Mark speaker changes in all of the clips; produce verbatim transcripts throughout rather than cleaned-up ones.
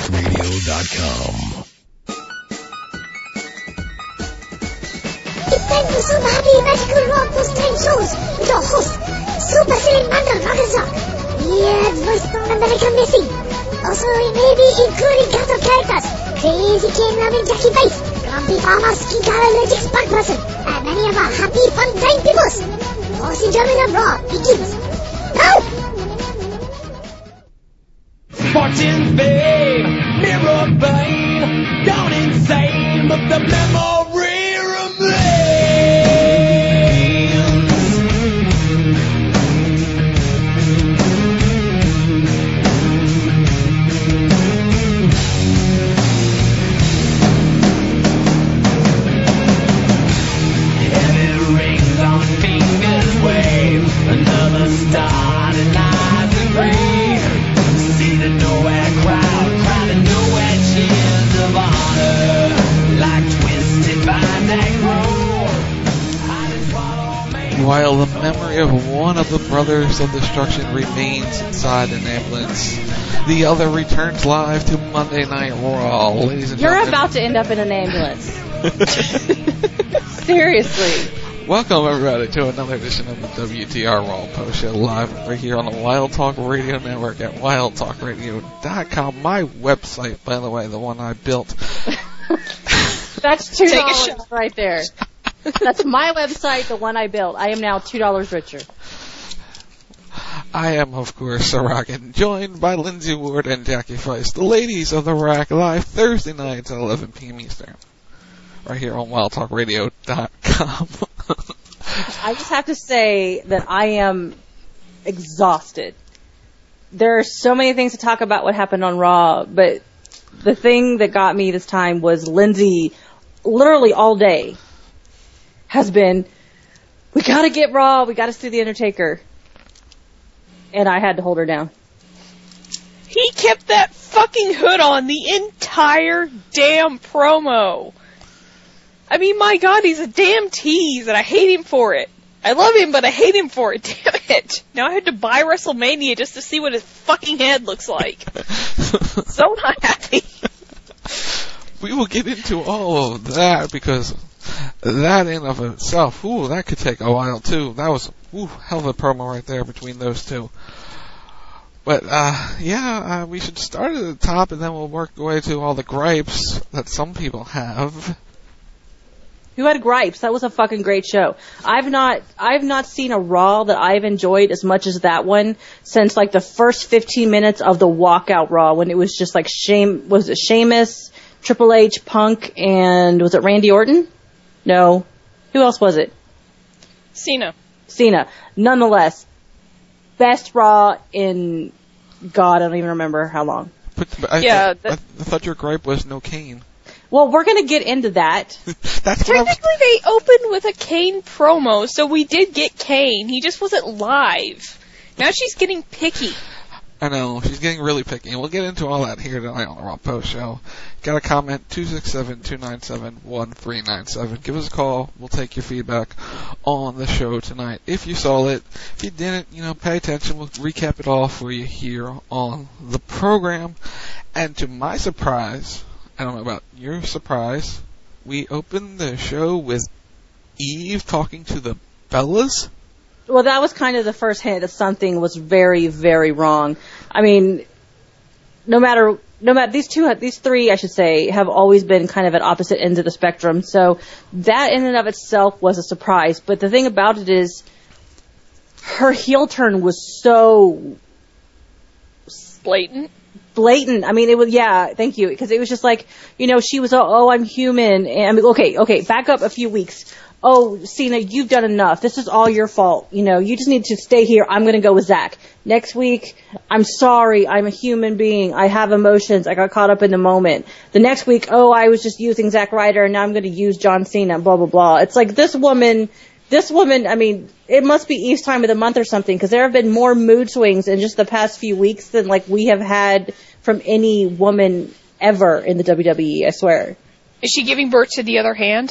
Speaker 1: radio dot com.
Speaker 2: It's time for some happy magical rock post time shows with your host, Super Silly Mandal Ragaza. Weird voice from America missing. Also, maybe including counter characters, Crazy King loving Jackie Bates, Grumpy Farmer Skink allergic Spark Person, and many of our happy fun time peoples. Horse enjoyment of Raw begins now!
Speaker 3: Fortune, fame, mirror fame, gone insane, but the memory remains. Heavy rings on fingers wave, another star denies the grave. See the nowhere crowd, crowding nowhere cheers of honor, like twisted vines that grow.
Speaker 4: While the memory of one of the brothers of destruction remains inside an ambulance, the other returns live to Monday Night Raw. Ladies and
Speaker 5: You're
Speaker 4: gentlemen,
Speaker 5: about to end up in an ambulance. Seriously.
Speaker 4: welcome everybody to another edition of the W T R Raw Post Show, live right here on the Wild Talk Radio Network at wild talk radio dot com. My website, by the way, the one I built.
Speaker 5: That's two dollars right there. That's my website, the one I built. I am now two dollars richer.
Speaker 4: I am, of course, Sarakin, joined by Lindsay Ward and Jackie Feist, the ladies of the Rack, live Thursday nights at eleven p.m. Eastern, right here on wild talk radio dot com.
Speaker 5: I just have to say that I am exhausted. There are so many things to talk about what happened on Raw, but the thing that got me this time was Lindsay, literally all day, has been, we gotta get Raw, we gotta see The Undertaker. And I had to hold her down.
Speaker 6: He kept that fucking hood on the entire damn promo. I mean, my God, he's a damn tease, and I hate him for it. I love him, but I hate him for it. Damn it! Now I had to buy WrestleMania just to see what his fucking head looks like. So not happy.
Speaker 4: We will get into all of that because that in of itself, ooh, that could take a while too. That was ooh, hell of a promo right there between those two. But uh, yeah, uh, we should start at the top and then we'll work our way to all the gripes that some people have.
Speaker 5: Who had gripes? That was a fucking great show. I've not, I've not seen a Raw that I've enjoyed as much as that one since like the first fifteen minutes of the walkout Raw when it was just like shame, was it Sheamus, Triple H, Punk, and was it Randy Orton? No. Who else was it?
Speaker 6: Cena.
Speaker 5: Cena. Nonetheless, best Raw in, God, I don't even remember how long.
Speaker 4: But, but I,
Speaker 6: Yeah,
Speaker 4: I, I, I thought your gripe was no Kane.
Speaker 5: Well, we're going to get into that.
Speaker 4: That's what I was,
Speaker 6: Technically, they opened with a Kane promo, so we did get Kane. He just wasn't live. Now she's getting picky.
Speaker 4: I know, she's getting really picky. We'll get into all that here tonight on the Raw Post Show. Got a comment, two six seven, two nine seven, one three nine seven. Give us a call. We'll take your feedback on the show tonight. If you saw it, if you didn't, you know, pay attention. We'll recap it all for you here on the program. And to my surprise, I don't know about your surprise, we opened the show with Eve talking to the Bellas.
Speaker 5: Well, that was kind of the first hint that something was very, very wrong. I mean, no matter, no matter, these two, these three, I should say, have always been kind of at opposite ends of the spectrum. So that in and of itself was a surprise. But the thing about it is, her heel turn was so
Speaker 6: Blatant.
Speaker 5: blatant. I mean, it was, yeah, thank you. Because it was just like, you know, she was, oh, oh, I'm human. And I mean, okay, okay, back up a few weeks. Oh, Cena, you've done enough. This is all your fault. You know, you just need to stay here. I'm going to go with Zach. Next week, I'm sorry. I'm a human being. I have emotions. I got caught up in the moment. The next week, oh, I was just using Zack Ryder, and now I'm going to use John Cena, blah, blah, blah. It's like this woman, this woman, I mean, it must be Eve's time of the month or something, because there have been more mood swings in just the past few weeks than, like, we have had from any woman ever in the W W E, I swear.
Speaker 6: Is she giving birth to the other hand?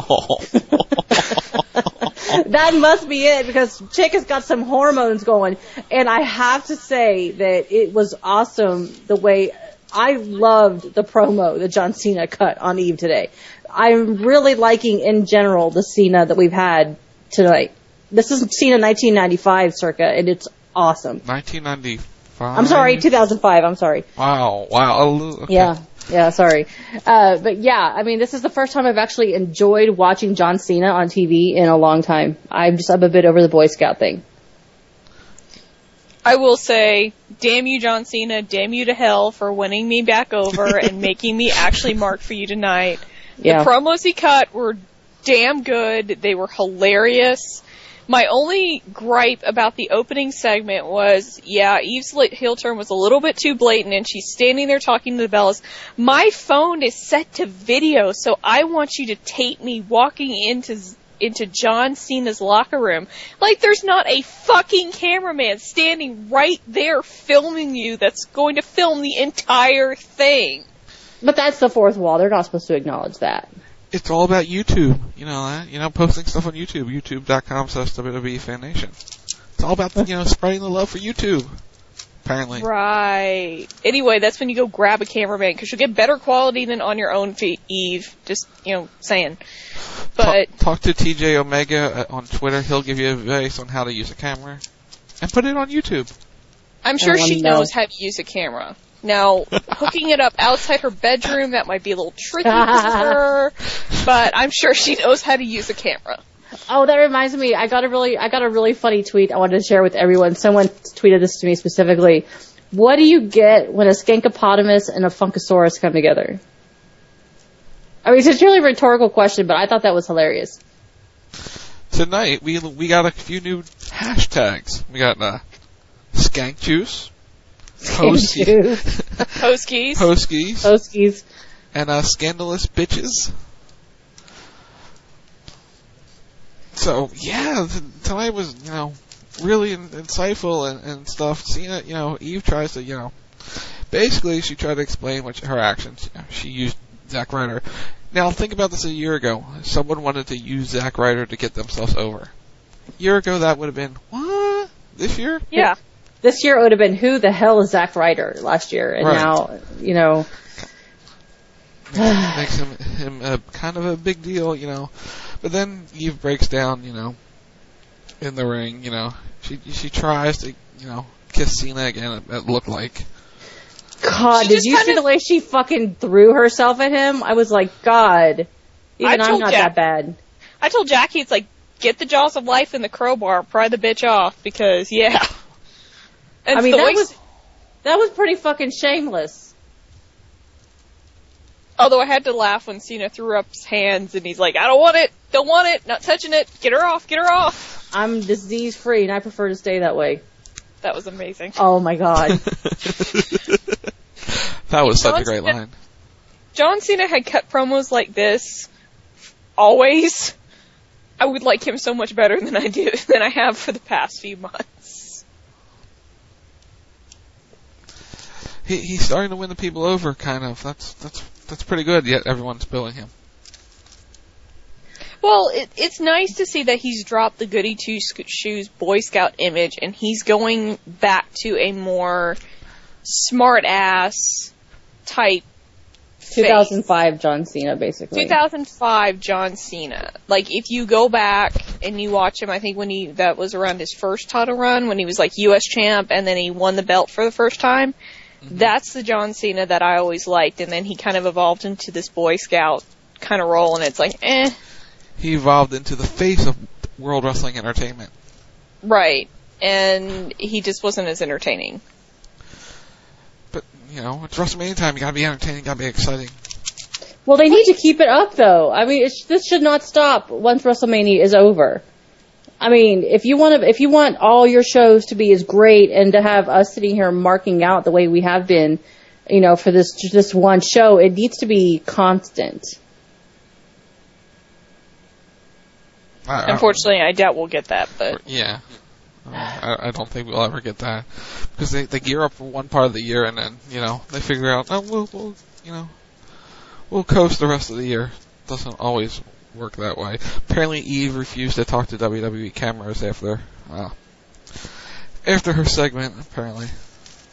Speaker 5: That must be it, because Chick has got some hormones going. And I have to say that it was awesome the way I loved the promo that John Cena cut on Eve today. I'm really liking, in general, the Cena that we've had tonight. This is Cena nineteen ninety-five circa, and it's awesome.
Speaker 4: nineteen ninety-five?
Speaker 5: I'm sorry, two thousand five, I'm sorry.
Speaker 4: Wow, wow. Okay.
Speaker 5: Yeah, yeah, sorry. Uh, but yeah, I mean, this is the first time I've actually enjoyed watching John Cena on T V in a long time. I'm just I'm a bit over the Boy Scout thing.
Speaker 6: I will say, damn you, John Cena, damn you to hell for winning me back over and making me actually mark for you tonight.
Speaker 5: Yeah.
Speaker 6: The promos he cut were damn good. They were hilarious. My only gripe about the opening segment was, yeah, Eve's heel turn was a little bit too blatant, and she's standing there talking to the Bellas. My phone is set to video, so I want you to tape me walking into into John Cena's locker room. Like, there's not a fucking cameraman standing right there filming you that's going to film the entire thing.
Speaker 5: But that's the fourth wall. They're not supposed to acknowledge that.
Speaker 4: It's all about YouTube. You know that? You know, posting stuff on YouTube. YouTube.com slash WWE Fan Nation. It's all about, you know, spreading the love for YouTube. Apparently.
Speaker 6: Right. Anyway, that's when you go grab a cameraman, because you'll get better quality than on your own feed, Eve. Just, you know, saying. But
Speaker 4: Talk, talk to T J Omega on Twitter. He'll give you advice on how to use a camera. And put it on YouTube.
Speaker 6: I'm sure
Speaker 5: I wanna
Speaker 6: she
Speaker 5: know.
Speaker 6: knows how to use a camera. Now, hooking it up outside her bedroom, that might be a little tricky for her, but I'm sure she knows how to use a camera.
Speaker 5: Oh, that reminds me. I got a really, I got a really funny tweet I wanted to share with everyone. Someone tweeted this to me specifically. What do you get when a skankopotamus and a funkasaurus come together? I mean, it's a truly rhetorical question, but I thought that was hilarious.
Speaker 4: Tonight, we we got a few new hashtags. We got uh, skank juice, Hosky,
Speaker 6: Hoskies.
Speaker 4: Hoskies,
Speaker 5: Hoskies.
Speaker 4: and uh, scandalous bitches. So yeah, th- tonight was, you know, really in- insightful and, and stuff. Seeing it, you know, Eve tries to, you know, basically she tried to explain what her actions. You know, she used Zack Ryder. Now think about this: a year ago, someone wanted to use Zack Ryder to get themselves over. A year ago, that would have been what? This year?
Speaker 6: Yeah.
Speaker 5: This year it would have been who the hell is Zack Ryder last year, and
Speaker 4: Right.
Speaker 5: now, you know.
Speaker 4: Makes him him a kind of a big deal, you know. But then Eve breaks down, you know, in the ring. You know, she she tries to, you know, kiss Cena again. It, it looked like.
Speaker 5: God,
Speaker 6: She
Speaker 5: did
Speaker 6: just
Speaker 5: you see
Speaker 6: kinda-
Speaker 5: the way she fucking threw herself at him? I was like, God, even
Speaker 6: I
Speaker 5: I'm
Speaker 6: told
Speaker 5: not
Speaker 6: Jack-
Speaker 5: that bad.
Speaker 6: I told Jackie, it's like, get the jaws of life in the crowbar, pry the bitch off, because, yeah. And
Speaker 5: I mean,
Speaker 6: the
Speaker 5: that
Speaker 6: way-
Speaker 5: was that was pretty fucking shameless.
Speaker 6: Although I had to laugh when Cena threw up his hands, and he's like, I don't want it, don't want it, not touching it, get her off, get her off.
Speaker 5: I'm disease free, and I prefer to stay that way.
Speaker 6: That was amazing.
Speaker 5: Oh my God.
Speaker 4: That was such a
Speaker 6: John
Speaker 4: great
Speaker 6: Cena-
Speaker 4: line.
Speaker 6: John Cena had cut promos like this, always. I would like him so much better than I do, than I have for the past few months.
Speaker 4: He he's starting to win the people over, kind of. That's that's that's pretty good. Yet everyone's billing him.
Speaker 6: Well, it, it's nice to see that he's dropped the goody two shoes Boy Scout image, and he's going back to a more smart ass type
Speaker 5: two thousand five John Cena, basically.
Speaker 6: two thousand five John Cena. Like, if you go back and you watch him, I think when he, that was around his first title run, when he was like U S champ, and then he won the belt for the first time. Mm-hmm. That's the John Cena that I always liked, and then he kind of evolved into this Boy Scout kind of role, and it's like, eh.
Speaker 4: He evolved into the face of World Wrestling Entertainment.
Speaker 6: Right. And he just wasn't as entertaining.
Speaker 4: But, you know, it's WrestleMania time. You gotta be entertaining, gotta be exciting.
Speaker 5: Well, they need to keep it up, though. I mean, it's, this should not stop once WrestleMania is over. I mean, if you want to, if you want all your shows to be as great and to have us sitting here marking out the way we have been, you know, for this just one show, it needs to be constant.
Speaker 4: I,
Speaker 6: Unfortunately, I doubt we'll get that, but
Speaker 4: I, yeah. Uh, I, I don't think we'll ever get that. Because they, they gear up for one part of the year and then, you know, they figure out, oh, we'll, we'll, you know, we'll coast the rest of the year. Doesn't always work that way. Apparently Eve refused to talk to W W E cameras after, uh, after her segment, apparently.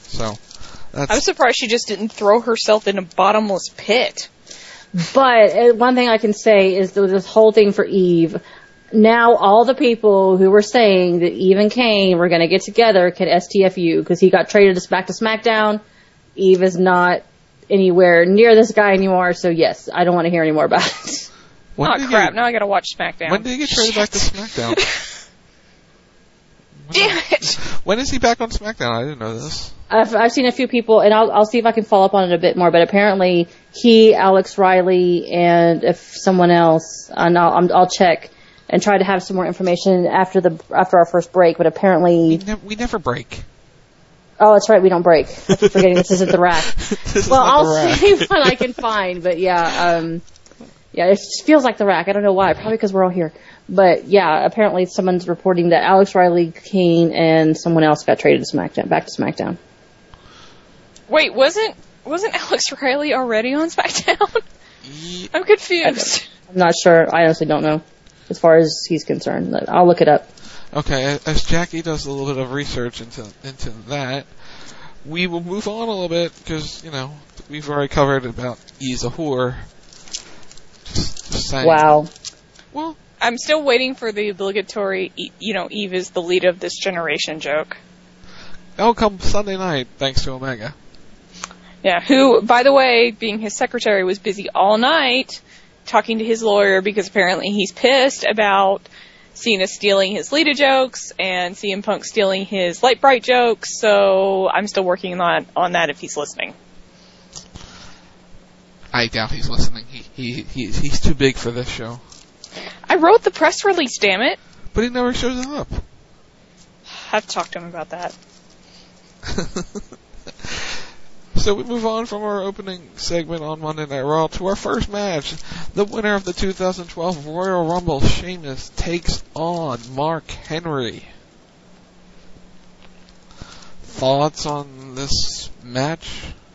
Speaker 4: So, that's...
Speaker 6: I'm surprised she just didn't throw herself in a bottomless pit.
Speaker 5: But uh, one thing I can say is that this whole thing for Eve, now all the people who were saying that Eve and Kane were going to get together can S T F U because he got traded back to SmackDown. Eve is not anywhere near this guy anymore, so yes, I don't want to hear any more about it.
Speaker 4: When
Speaker 6: Oh
Speaker 4: did he
Speaker 6: crap,
Speaker 4: get-
Speaker 6: now I gotta watch SmackDown.
Speaker 4: When did he get traded back to SmackDown?
Speaker 6: Damn it!
Speaker 4: When is he back on SmackDown? I didn't know this.
Speaker 5: I've, I've seen a few people, and I'll, I'll see if I can follow up on it a bit more, but apparently he, Alex Riley, and if someone else, and I'll, I'm- I'll check and try to have some more information after the after our first break, but
Speaker 4: We,
Speaker 5: apparently...
Speaker 4: ne- we never break.
Speaker 5: Oh, that's right, we don't break. I keep forgetting this isn't the rack.
Speaker 4: This is
Speaker 5: Well,
Speaker 4: not
Speaker 5: I'll
Speaker 4: the rack.
Speaker 5: see what I can find, but yeah, um, yeah, it just feels like the rack. I don't know why, probably because we're all here. But yeah, apparently someone's reporting that Alex Riley, Kane, and someone else got traded to SmackDown, back to SmackDown.
Speaker 6: Wait, wasn't wasn't Alex Riley already on SmackDown?
Speaker 4: Ye-
Speaker 6: I'm confused.
Speaker 5: I'm not sure. I honestly don't know, as far as he's concerned. But I'll look it up.
Speaker 4: Okay, as Jackie does a little bit of research into into that, we will move on a little bit because you know we've already covered about Eve's a whore. Just, just saying.
Speaker 5: Wow.
Speaker 4: Well,
Speaker 6: I'm still waiting for the obligatory, E- you know, Eve is the leader of this generation joke.
Speaker 4: that'll come Sunday night thanks to Omega.
Speaker 6: Yeah, who, by the way, being his secretary, was busy all night talking to his lawyer because apparently he's pissed about Cena stealing his Lita jokes and C M Punk stealing his Light Bright jokes, so I'm still working on on that if he's listening.
Speaker 4: I doubt he's listening. He he he's, he's too big for this show.
Speaker 6: I wrote the press release, damn it.
Speaker 4: But he never shows up.
Speaker 6: I have to talk to him about that.
Speaker 4: So we move on from our opening segment on Monday Night Raw to our first match. The winner of the two thousand twelve Royal Rumble, Sheamus, takes on Mark Henry. Thoughts on this match?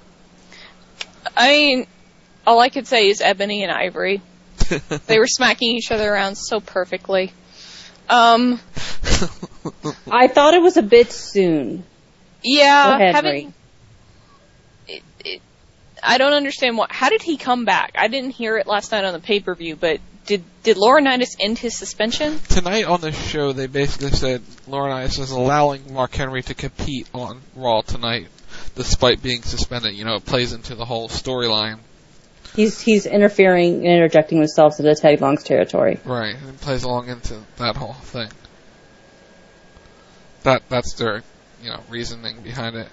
Speaker 6: I mean, all I could say is Ebony and Ivory. They were smacking each other around so perfectly. Um,
Speaker 5: I thought it was a bit soon.
Speaker 6: yeah,
Speaker 5: Go ahead,
Speaker 6: having...
Speaker 5: Ray.
Speaker 6: It, it, I don't understand what... How did he come back? I didn't hear it last night on the pay-per-view, but did did Laurinaitis end his suspension?
Speaker 4: Tonight on the show, they basically said Laurinaitis is allowing Mark Henry to compete on Raw tonight, despite being suspended. You know, it plays into the whole storyline.
Speaker 5: He's he's interfering and interjecting himself into Teddy Long's territory.
Speaker 4: Right, it plays along into that whole thing. That that's their, you know, reasoning behind it.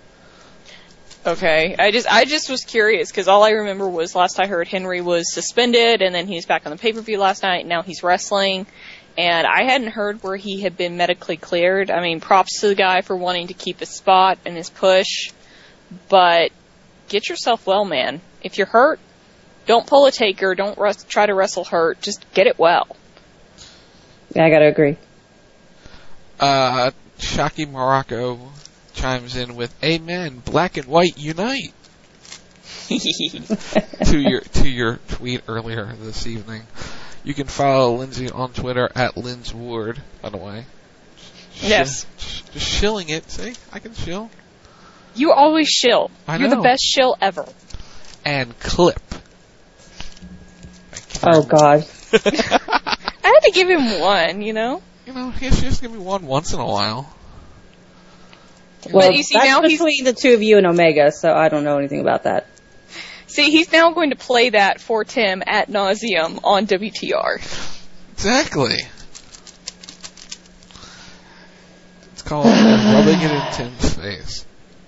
Speaker 6: Okay, I just I just was curious because all I remember was last I heard Henry was suspended and then he was back on the pay-per-view last night and now he's wrestling and I hadn't heard where he had been medically cleared. I mean, props to the guy for wanting to keep his spot and his push, but get yourself well, man. If you're hurt, don't pull a taker, don't res- try to wrestle hurt, just get it well.
Speaker 5: Yeah, I gotta agree.
Speaker 4: Uh, Shaki Morocco chimes in with "Amen, black and white unite" to your to your tweet earlier this evening. You can follow Lindsay on Twitter at Linz Ward, by the way.
Speaker 6: Yes.
Speaker 4: Sh- just shilling it. See, I can shill.
Speaker 6: You always shill.
Speaker 4: I
Speaker 6: You're
Speaker 4: know.
Speaker 6: the best shill ever.
Speaker 4: And clip.
Speaker 5: Oh God.
Speaker 6: I had to give him one, you know?
Speaker 4: You know, he should just give me one once in a while.
Speaker 5: Well,
Speaker 6: you see,
Speaker 5: that's
Speaker 6: now he's-
Speaker 5: between the two of you and Omega, so I don't know anything about that.
Speaker 6: See, he's now going to play that for Tim at nauseum on W T R.
Speaker 4: Exactly. It's called rubbing it in Tim's face.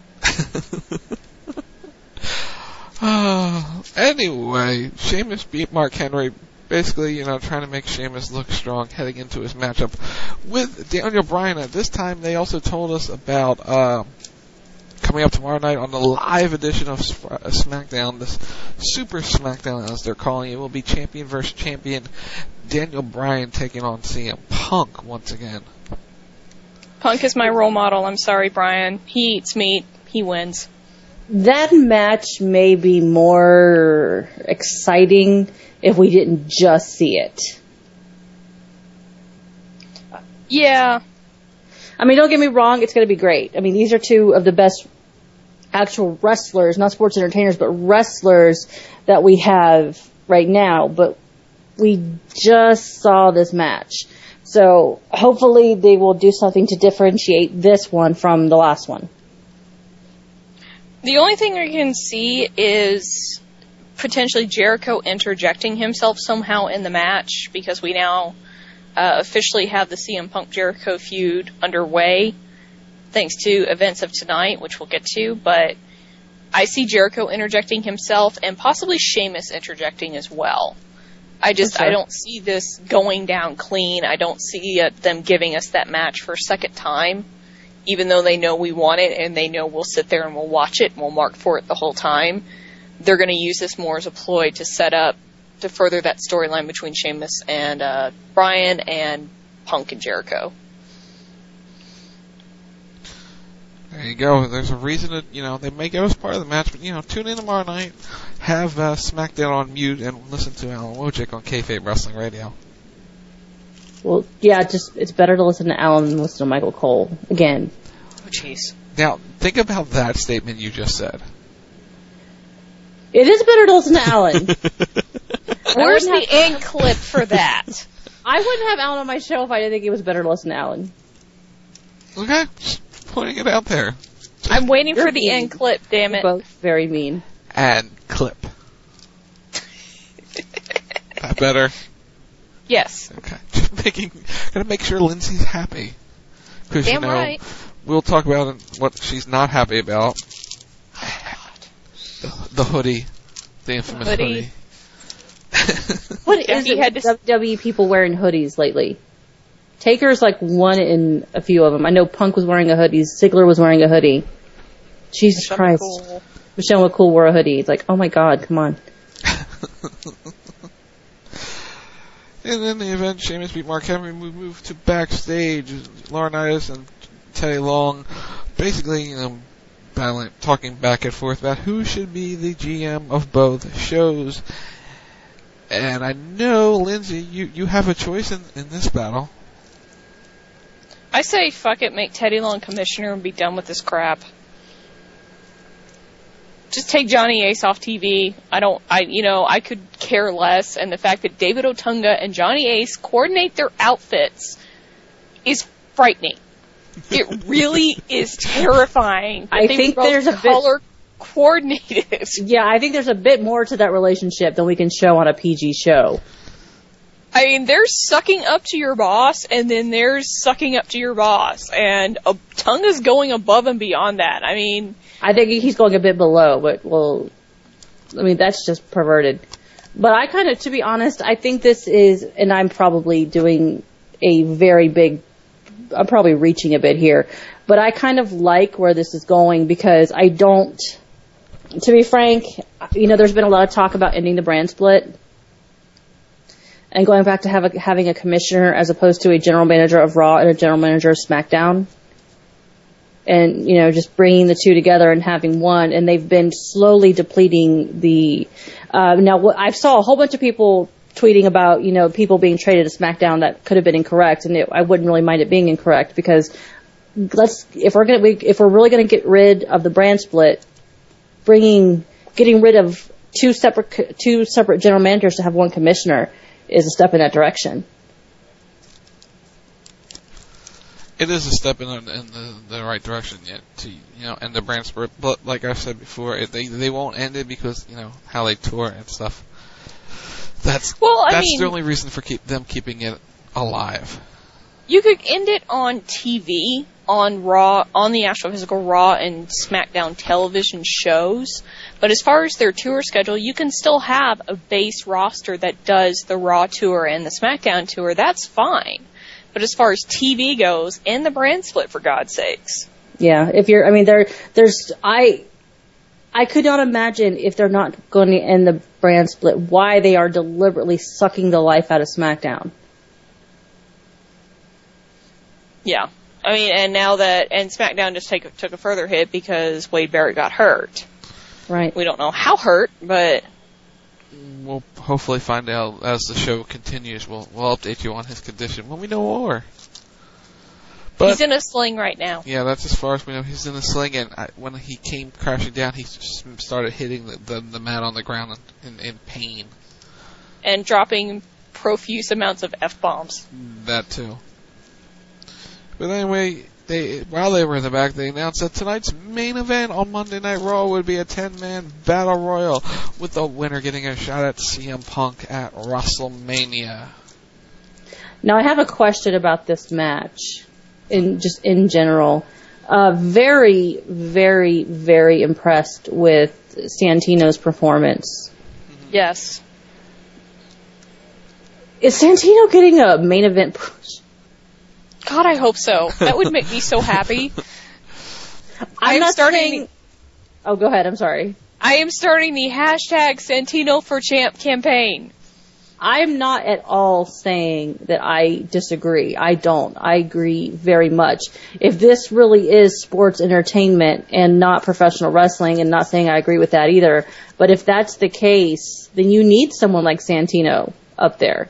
Speaker 4: uh, anyway, Sheamus beat Mark Henry, basically, you know, trying to make Sheamus look strong heading into his matchup with Daniel Bryan. At this time, they also told us about uh, coming up tomorrow night on the live edition of Sp- uh, SmackDown, this Super SmackDown as they're calling it, will be champion versus champion Daniel Bryan taking on C M Punk once again.
Speaker 6: Punk is my role model. I'm sorry, Brian. He eats meat. He wins.
Speaker 5: That match may be more exciting if we didn't just see it.
Speaker 6: Yeah.
Speaker 5: I mean, don't get me wrong, it's going to be great. I mean, these are two of the best actual wrestlers, not sports entertainers, but wrestlers that we have right now. But we just saw this match. So hopefully they will do something to differentiate this one from the last one.
Speaker 6: The only thing we can see is potentially Jericho interjecting himself somehow in the match, because we now uh, officially have the C M Punk Jericho feud underway, thanks to events of tonight, which we'll get to. But I see Jericho interjecting himself, and possibly Sheamus interjecting as well. I just,
Speaker 5: sure.
Speaker 6: I don't see this going down clean. I don't see uh, them giving us that match for a second time, even though they know we want it and they know we'll sit there and we'll watch it and we'll mark for it the whole time. They're going to use this more as a ploy to set up, to further that storyline between Sheamus and uh, Bryan and Punk and Jericho.
Speaker 4: There you go. There's a reason that, you know, they may go as part of the match, but, you know, tune in tomorrow night, have uh, SmackDown on mute, and listen to Alan Wojcik on Kayfabe Wrestling Radio.
Speaker 5: Well, yeah, just it's better to listen to Alan than listen to Michael Cole again.
Speaker 6: Oh, jeez.
Speaker 4: Now, think about that statement you just said.
Speaker 5: It is better to listen to Alan.
Speaker 6: Where's
Speaker 5: have-
Speaker 6: the end clip for that?
Speaker 5: I wouldn't have Alan on my show if I didn't think it was better to listen to Alan.
Speaker 4: Okay, just pointing it out there.
Speaker 6: I'm waiting
Speaker 5: You're
Speaker 6: for the
Speaker 5: mean.
Speaker 6: end clip, damn
Speaker 5: You're
Speaker 6: it.
Speaker 5: both very mean.
Speaker 4: And clip. That better?
Speaker 6: Yes.
Speaker 4: Okay. Just making, gotta make sure Lindsay's happy. Because, you
Speaker 6: Damn
Speaker 4: know,
Speaker 6: right.
Speaker 4: we'll talk about what she's not happy about. The, the hoodie. The infamous
Speaker 6: Hoodie.
Speaker 4: hoodie.
Speaker 5: What
Speaker 6: Yeah,
Speaker 5: is
Speaker 6: he
Speaker 5: it
Speaker 6: had
Speaker 5: with
Speaker 6: to-
Speaker 5: W W E people wearing hoodies lately? Taker's like one in a few of them. I know Punk was wearing a hoodie. Ziggler was wearing a hoodie. Jesus
Speaker 6: Michelle
Speaker 5: Christ.
Speaker 6: McCool.
Speaker 5: Michelle McCool wore a hoodie. It's like, oh my God, come on.
Speaker 4: And then the event, Sheamus beat Mark Henry. We move to backstage. Laurinaitis and Teddy Long basically, you know, battling, talking back and forth about who should be the G M of both shows. And I know, Lindsay, you, you have a choice in, in this battle.
Speaker 6: I say fuck it, make Teddy Long commissioner and be done with this crap. Just take Johnny Ace off T V. I don't, I, you know, I could care less. And the fact that David Otunga and Johnny Ace coordinate their outfits is frightening. It really is terrifying. that
Speaker 5: I
Speaker 6: they
Speaker 5: think
Speaker 6: both
Speaker 5: there's a bit-
Speaker 6: color coordinated.
Speaker 5: Yeah, I think there's a bit more to that relationship than we can show on a P G show.
Speaker 6: I mean, there's sucking up to your boss, and then there's sucking up to your boss, and uh, Tunga's going above and beyond that. I mean,
Speaker 5: I think he's going a bit below, but well, I mean, that's just perverted. But I kind of, to be honest, I think this is, and I'm probably doing a very big, I'm probably reaching a bit here, but I kind of like where this is going because I don't, to be frank, you know, there's been a lot of talk about ending the brand split and going back to have a, having a commissioner as opposed to a general manager of Raw and a general manager of SmackDown. And, you know, just bringing the two together and having one. And they've been slowly depleting the, uh, now what, I saw a whole bunch of people tweeting about, you know, people being traded to SmackDown that could have been incorrect. And it, I wouldn't really mind it being incorrect because let's, if we're going to, if we're really going to get rid of the brand split, bringing, getting rid of two separate, two separate general managers to have one commissioner is a step in that direction.
Speaker 4: It is a step in the, in the, the right direction yet to, you know, end the brand split. But like I said before, it, they they won't end it because, you know, how they tour and stuff. That's
Speaker 6: Well, I
Speaker 4: that's
Speaker 6: mean-
Speaker 4: the only reason for keep them keeping it alive.
Speaker 6: you could end it on T V, on Raw, on the actual physical Raw and SmackDown television shows. But as far as their tour schedule, you can still have a base roster that does the Raw tour and the SmackDown tour. That's fine. But as far as T V goes, end the brand split, for God's sakes.
Speaker 5: Yeah, if you're, I mean, there, there's, I, I could not imagine if they're not going to end the brand split, why they are deliberately sucking the life out of SmackDown.
Speaker 6: Yeah. I mean, and now that, and SmackDown just take, took a further hit because Wade Barrett got hurt.
Speaker 5: Right.
Speaker 6: We don't know how hurt, but
Speaker 4: We'll hopefully find out as the show continues. We'll we'll update you on his condition when we know more. But,
Speaker 6: he's in a sling right now.
Speaker 4: Yeah, that's as far as we know. He's in a sling, and I, when he came crashing down, he just started hitting the, the, the mat on the ground in, in pain.
Speaker 6: And dropping profuse amounts of F-bombs.
Speaker 4: That too. But anyway, they while they were in the back, they announced that tonight's main event on Monday Night Raw would be a ten-man battle royal, with the winner getting a shot at C M Punk at WrestleMania.
Speaker 5: Now, I have a question about this match, in just in general. Uh, very, very, very impressed with Santino's performance.
Speaker 6: Yes.
Speaker 5: Is Santino getting a main event push?
Speaker 6: God, I hope so. That would make me so happy. I
Speaker 5: I'm
Speaker 6: am starting.
Speaker 5: saying... Oh, go ahead. I'm sorry.
Speaker 6: I am starting the hashtag Santino for Champ campaign.
Speaker 5: I'm not at all saying that I disagree. I don't. I agree very much. If this really is sports entertainment and not professional wrestling, and not saying I agree with that either, but if that's the case, then you need someone like Santino up there.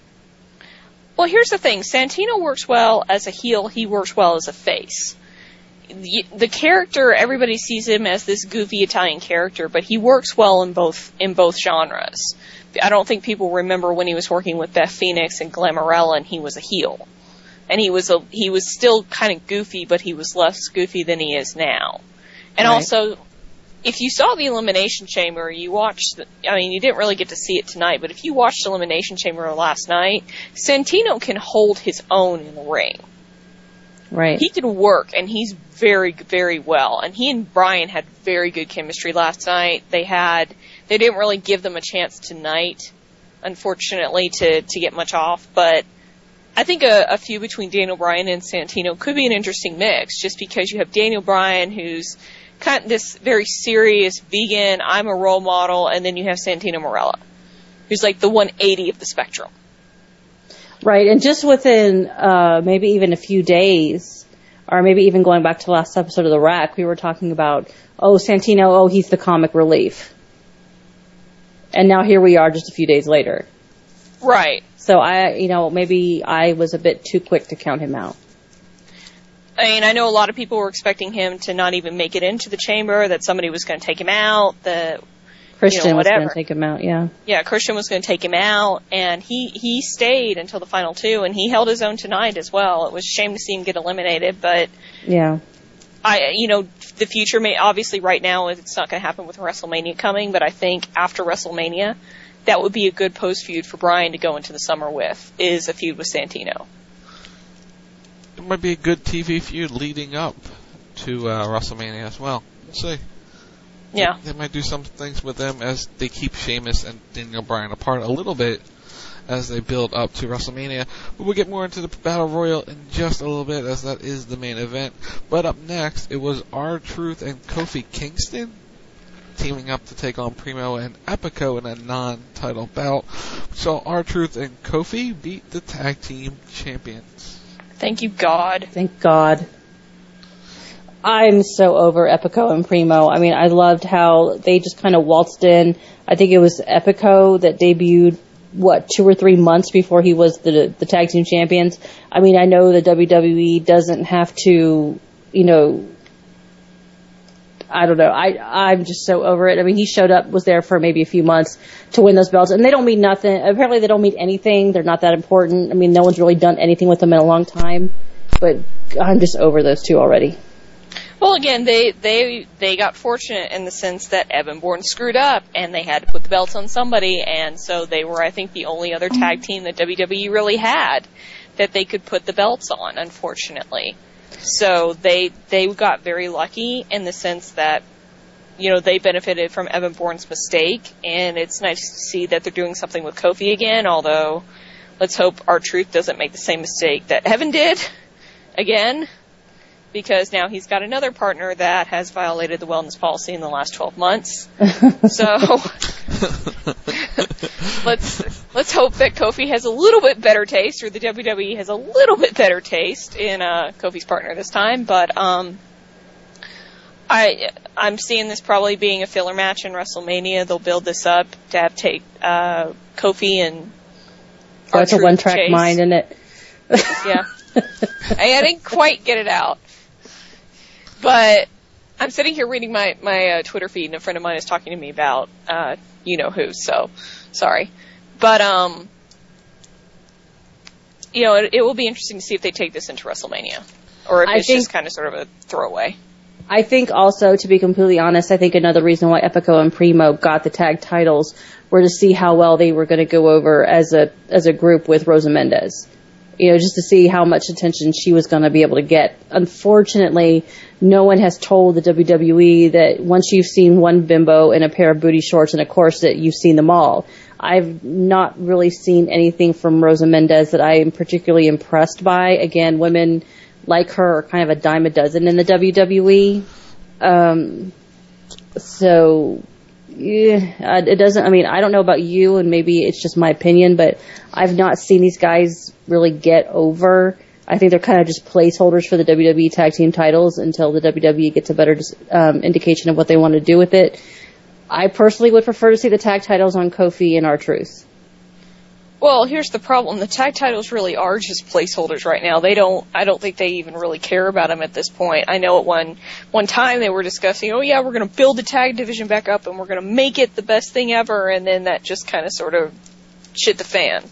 Speaker 6: Well, here's the thing. Santino works well as a heel. He works well as a face. The, the character, everybody sees him as this goofy Italian character, but he works well in both in both genres. I don't think people remember when he was working with Beth Phoenix and Glamourella, and he was a heel, and he was a he was still kind of goofy, but he was less goofy than he is now. And
Speaker 5: Right.
Speaker 6: also, if you saw the Elimination Chamber, you watched, the, I mean, you didn't really get to see it tonight, but if you watched Elimination Chamber last night, Santino can hold his own in the ring.
Speaker 5: Right.
Speaker 6: He can work, and he's very, very well. And he and Brian had very good chemistry last night. They had, they didn't really give them a chance tonight, unfortunately, to, to get much off, but I think a, a feud between Daniel Bryan and Santino could be an interesting mix, just because you have Daniel Bryan, who's kind of this very serious vegan, I'm a role model, and then you have Santino Marella, who's like the one eighty of the spectrum.
Speaker 5: Right, and just within uh, maybe even a few days, or maybe even going back to the last episode of The Rack, we were talking about, oh, Santino, oh, he's the comic relief. And now here we are just a few days later.
Speaker 6: Right.
Speaker 5: So I, you know, maybe I was a bit too quick to count him out.
Speaker 6: I mean, I know a lot of people were expecting him to not even make it into the chamber, that somebody was going to take him out, that
Speaker 5: Christian
Speaker 6: you know,
Speaker 5: was
Speaker 6: whatever.
Speaker 5: going to take him out, yeah.
Speaker 6: Yeah, Christian was going to take him out, and he, he stayed until the final two, and he held his own tonight as well. It was a shame to see him get eliminated, but
Speaker 5: Yeah.
Speaker 6: I, you know, the future may, obviously right now it's not going to happen with WrestleMania coming, but I think after WrestleMania, that would be a good post feud for Bryan to go into the summer with, is a feud with Santino.
Speaker 4: It might be a good T V feud leading up to uh, WrestleMania as well. We'll see.
Speaker 6: Yeah.
Speaker 4: They, they might do some things with them as they keep Sheamus and Daniel Bryan apart a little bit as they build up to WrestleMania. But we'll get more into the Battle Royal in just a little bit, as that is the main event. But up next, it was R-Truth and Kofi Kingston teaming up to take on Primo and Epico in a non-title bout. So R-Truth and Kofi beat the tag team champions.
Speaker 6: Thank you, God.
Speaker 5: Thank God. I'm so over Epico and Primo. I mean, I loved how they just kind of waltzed in. I think it was Epico that debuted, what, two or three months before he was the the tag team champions. I mean, I know the W W E doesn't have to, you know, I don't know. I, I'm just so over it. I mean, he showed up, was there for maybe a few months to win those belts, and they don't mean nothing. Apparently they don't mean anything. They're not that important. I mean, no one's really done anything with them in a long time, but I'm just over those two already.
Speaker 6: Well, again, they, they they got fortunate in the sense that Evan Bourne screwed up, and they had to put the belts on somebody, and so they were, I think, the only other tag team that W W E really had that they could put the belts on, unfortunately. So they they got very lucky in the sense that, you know, they benefited from Evan Bourne's mistake, and it's nice to see that they're doing something with Kofi again, although let's hope R-Truth doesn't make the same mistake that Evan did again, because now he's got another partner that has violated the wellness policy in the last twelve months. So let's let's hope that Kofi has a little bit better taste, or the W W E has a little bit better taste in uh, Kofi's partner this time. But um, I I'm seeing this probably being a filler match in WrestleMania. They'll build this up to have take uh, Kofi and
Speaker 5: That's a
Speaker 6: R-Truth
Speaker 5: one-track
Speaker 6: chase.
Speaker 5: mind, isn't it?
Speaker 6: Yeah. I, I didn't quite get it out. But I'm sitting here reading my, my uh, Twitter feed, and a friend of mine is talking to me about uh, you-know-who, so sorry. But, um, you know, it, it will be interesting to see if they take this into WrestleMania, or if
Speaker 5: I
Speaker 6: it's
Speaker 5: think,
Speaker 6: just kind of sort of a throwaway.
Speaker 5: I think also, to be completely honest, I think another reason why Epico and Primo got the tag titles were to see how well they were going to go over as a as a group with Rosa Mendez. You know, just to see how much attention she was going to be able to get. Unfortunately, no one has told the W W E that once you've seen one bimbo in a pair of booty shorts and a corset, you've seen them all. I've not really seen anything from Rosa Mendez that I am particularly impressed by. Again, women like her are kind of a dime a dozen in the W W E. Um, so, yeah, it doesn't, I mean, I don't know about you, and maybe it's just my opinion, but I've not seen these guys really get over. I think they're kind of just placeholders for the W W E tag team titles until the W W E gets a better um, indication of what they want to do with it. I personally would prefer to see the tag titles on Kofi and R-Truth.
Speaker 6: Well, here's the problem. The tag titles really are just placeholders right now. They don't, I don't think they even really care about them at this point. I know at one, one time they were discussing, oh yeah, we're going to build the tag division back up and we're going to make it the best thing ever, and then that just kind of sort of shit the fan.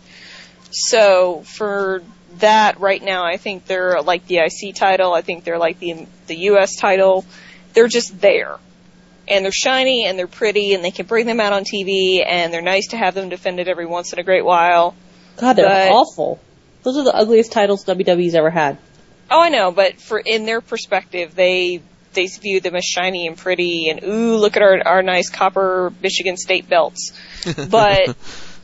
Speaker 6: So for that right now, I think they're like the I C title. I think they're like the the U S title. They're just there. And they're shiny and they're pretty and they can bring them out on T V and they're nice to have them defended every once in a great while.
Speaker 5: God, they're
Speaker 6: but,
Speaker 5: awful. Those are the ugliest titles W W E's ever had.
Speaker 6: Oh, I know, but for in their perspective, they they view them as shiny and pretty and, ooh, look at our our nice copper Michigan State belts. But,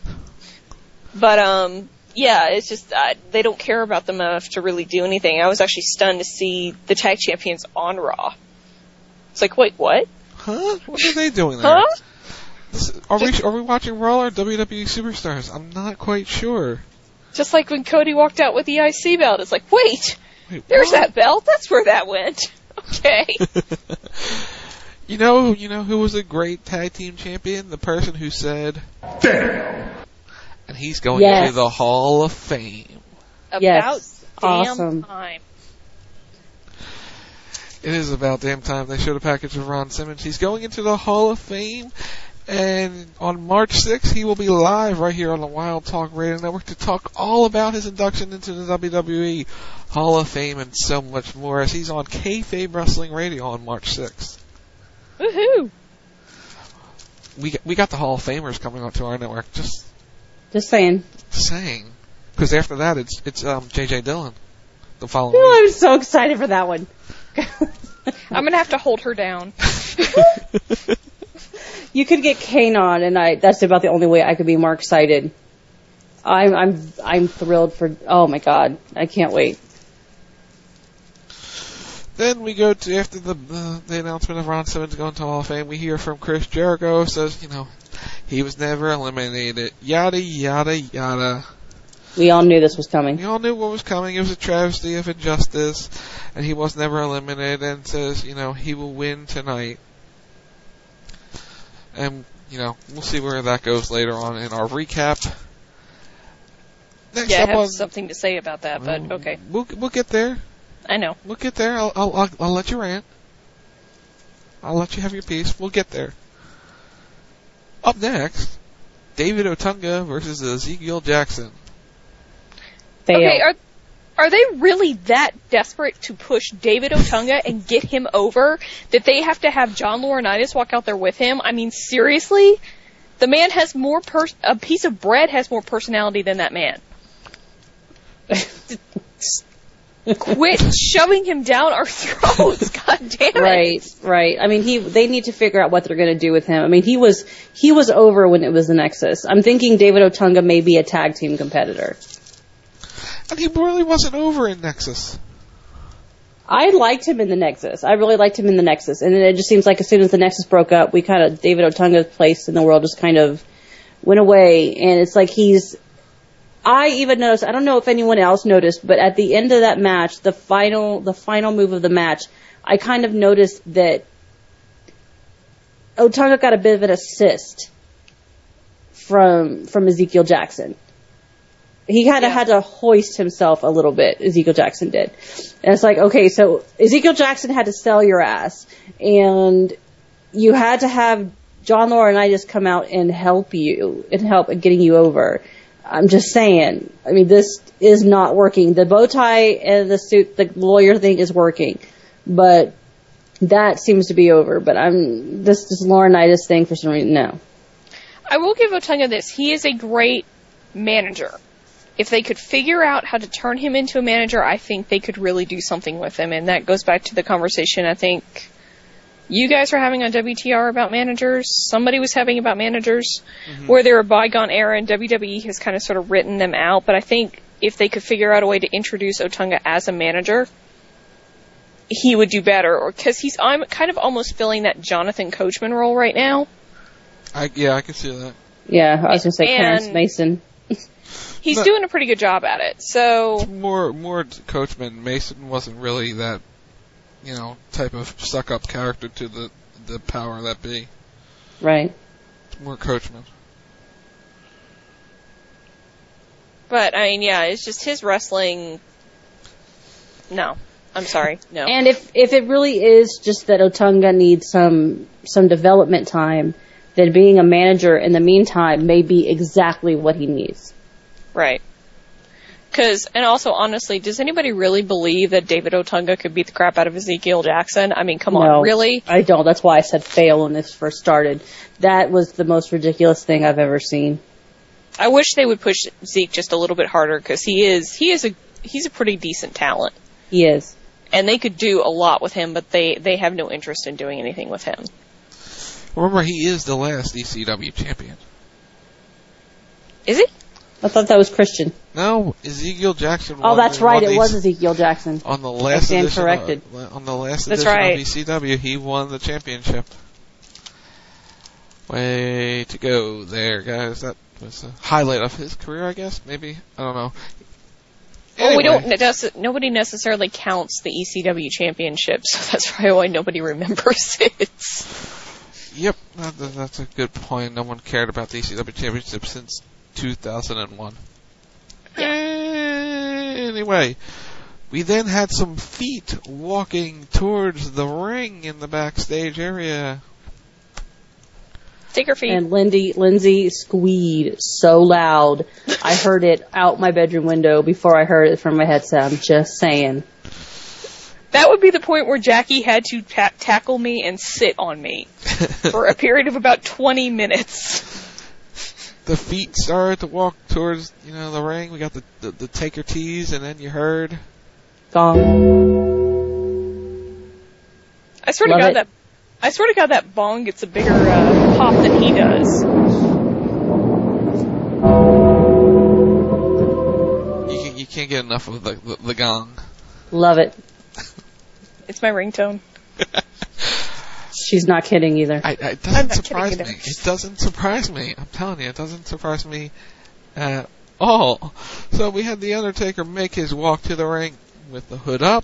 Speaker 6: but, um... yeah, it's just, uh, they don't care about them enough to really do anything. I was actually stunned to see the tag champions on Raw. It's like, wait, what?
Speaker 4: Huh? What are they doing there?
Speaker 6: Huh?
Speaker 4: This, are we are we watching Raw or W W E Superstars? I'm not quite sure.
Speaker 6: Just like when Cody walked out with the I C belt. It's like, wait,
Speaker 4: wait
Speaker 6: there's
Speaker 4: what?
Speaker 6: that belt. That's where that went. Okay.
Speaker 4: You know, you know who was a great tag team champion? The person who said, "Damn." And he's going
Speaker 5: yes.
Speaker 4: to the Hall of Fame.
Speaker 6: About
Speaker 5: yes.
Speaker 6: damn
Speaker 5: awesome.
Speaker 6: time.
Speaker 4: It is about damn time they showed a package of Ron Simmons. He's going into the Hall of Fame, and on March sixth, he will be live right here on the Wild Talk Radio Network to talk all about his induction into the W W E Hall of Fame and so much more, as he's on Kayfabe Wrestling Radio on March sixth.
Speaker 6: Woohoo!
Speaker 4: We we got the Hall of Famers coming onto our network. Just
Speaker 5: Just saying.
Speaker 4: saying, because after that, it's it's um J J Dillon the following
Speaker 5: Oh,
Speaker 4: week.
Speaker 5: I'm so excited for that one.
Speaker 6: I'm going to have to hold her down.
Speaker 5: You could get Kane on, and I that's about the only way I could be more excited. I'm I'm I'm thrilled for. Oh my God, I can't wait.
Speaker 4: Then we go to, after the uh, the announcement of Ron Simmons going to Hall of Fame, we hear from Chris Jericho, says, you know, he was never eliminated, yada, yada, yada.
Speaker 5: We all knew this was coming.
Speaker 4: We all knew what was coming. It was a travesty of injustice, and he was never eliminated, and says, you know, he will win tonight. And, you know, we'll see where that goes later on in our recap. Next
Speaker 6: Yeah, I
Speaker 4: up
Speaker 6: have
Speaker 4: on,
Speaker 6: something to say about that, but okay.
Speaker 4: We'll, we'll get there.
Speaker 6: I know.
Speaker 4: We'll get there. I'll, I'll, I'll, I'll let you rant. I'll let you have your piece. We'll get there. Up next, David Otunga versus Ezekiel Jackson.
Speaker 5: Fail.
Speaker 6: Okay, are are they really that desperate to push David Otunga and get him over that they have to have John Laurinaitis walk out there with him? I mean, seriously? The man has more pers- a piece of bread has more personality than that man. Quit shoving him down our throats, god damn it.
Speaker 5: Right, right. I mean, he they need to figure out what they're going to do with him. I mean, he was he was over when it was the Nexus. I'm thinking David Otunga may be a tag team competitor.
Speaker 4: And he really wasn't over in Nexus.
Speaker 5: I liked him in the Nexus. I really liked him in the Nexus. And it just seems like as soon as the Nexus broke up, we kind of, David Otunga's place in the world just kind of went away. And it's like he's, I even noticed, I don't know if anyone else noticed, but at the end of that match, the final, the final move of the match, I kind of noticed that Otunga got a bit of an assist from, from Ezekiel Jackson. He kind of
Speaker 6: Yeah.
Speaker 5: had to hoist himself a little bit, Ezekiel Jackson did. And it's like, okay, so Ezekiel Jackson had to sell your ass, and you had to have John Laurinaitis come out and help you, and help in getting you over. I'm just saying, I mean, this is not working. The bow tie and the suit, the lawyer thing is working, but that seems to be over. But I'm, this, this Laurinaitis thing for some reason, no.
Speaker 6: I will give Otunga this. He is a great manager. If they could figure out how to turn him into a manager, I think they could really do something with him. And that goes back to the conversation I think you guys are having on W T R about managers. Somebody was having about managers, mm-hmm. where they're a bygone era, and W W E has kind of sort of written them out. But I think if they could figure out a way to introduce Otunga as a manager, he would do better. Or because he's, I'm kind of almost filling that Jonathan Coachman role right now.
Speaker 4: I yeah, I can see that.
Speaker 5: Yeah, I was gonna say
Speaker 6: And
Speaker 5: Clarence Mason.
Speaker 6: He's
Speaker 4: But-
Speaker 6: doing a pretty good job at it. So
Speaker 4: More, more Coachman. Mason wasn't really that, you know, type of stuck-up character to the the power that be.
Speaker 5: Right.
Speaker 4: It's more Coachman.
Speaker 6: But, I mean, yeah, it's just his wrestling. No. I'm sorry. No.
Speaker 5: And if if it really is just that Otunga needs some some development time, then being a manager in the meantime may be exactly what he needs.
Speaker 6: Right. Because, and also, honestly, does anybody really believe that David Otunga could beat the crap out of Ezekiel Jackson? I mean, come on,
Speaker 5: No,
Speaker 6: really?
Speaker 5: I don't. That's why I said fail when this first started. That was the most ridiculous thing I've ever seen.
Speaker 6: I wish they would push Zeke just a little bit harder, because he is, he is a, he's a pretty decent talent.
Speaker 5: He is.
Speaker 6: And they could do a lot with him, but they, they have no interest in doing anything with him.
Speaker 4: Remember, he is the last E C W champion.
Speaker 6: Is he?
Speaker 5: I thought that was Christian.
Speaker 4: No, Ezekiel Jackson.
Speaker 5: Oh,
Speaker 4: won,
Speaker 5: that's right.
Speaker 4: won
Speaker 5: It
Speaker 4: the-
Speaker 5: was Ezekiel Jackson.
Speaker 4: on the last
Speaker 5: stand
Speaker 4: edition.
Speaker 5: corrected.
Speaker 4: Of, on the last
Speaker 6: That's
Speaker 4: edition
Speaker 6: right.
Speaker 4: of E C W, he won the championship. Way to go there, guys. That was a highlight of his career, I guess. Maybe, I don't know.
Speaker 6: Well, we
Speaker 4: Anyway.
Speaker 6: don't. It does, nobody necessarily counts the E C W championship, so that's probably why nobody remembers it.
Speaker 4: Yep, that, that- that's a good point. No one cared about the E C W championship since two thousand one. Anyway, we then had some feet walking towards the ring in the backstage area.
Speaker 6: Take her feet.
Speaker 5: And Lindy, Lindsay squeed so loud, I heard it out my bedroom window before I heard it from my headset. I'm just saying.
Speaker 6: That would be the point where Jackie had to ta- tackle me and sit on me for a period of about twenty minutes.
Speaker 4: The feet started to walk towards, you know, the ring. We got the, the, the Taker tease, and then you heard...
Speaker 5: Gong.
Speaker 6: I swear
Speaker 5: Love
Speaker 6: to God
Speaker 5: it.
Speaker 6: that I swear to God that bong gets a bigger uh, pop than he does.
Speaker 4: You, can, you can't get enough of the, the, the gong.
Speaker 5: Love it.
Speaker 6: It's my ringtone.
Speaker 5: She's not kidding either.
Speaker 4: I, I, it
Speaker 6: I'm
Speaker 4: doesn't
Speaker 6: not
Speaker 4: surprise
Speaker 6: kidding
Speaker 4: me.
Speaker 6: either.
Speaker 4: It doesn't surprise me. I'm telling you, it doesn't surprise me at all. So we had The Undertaker make his walk to the ring with the hood up.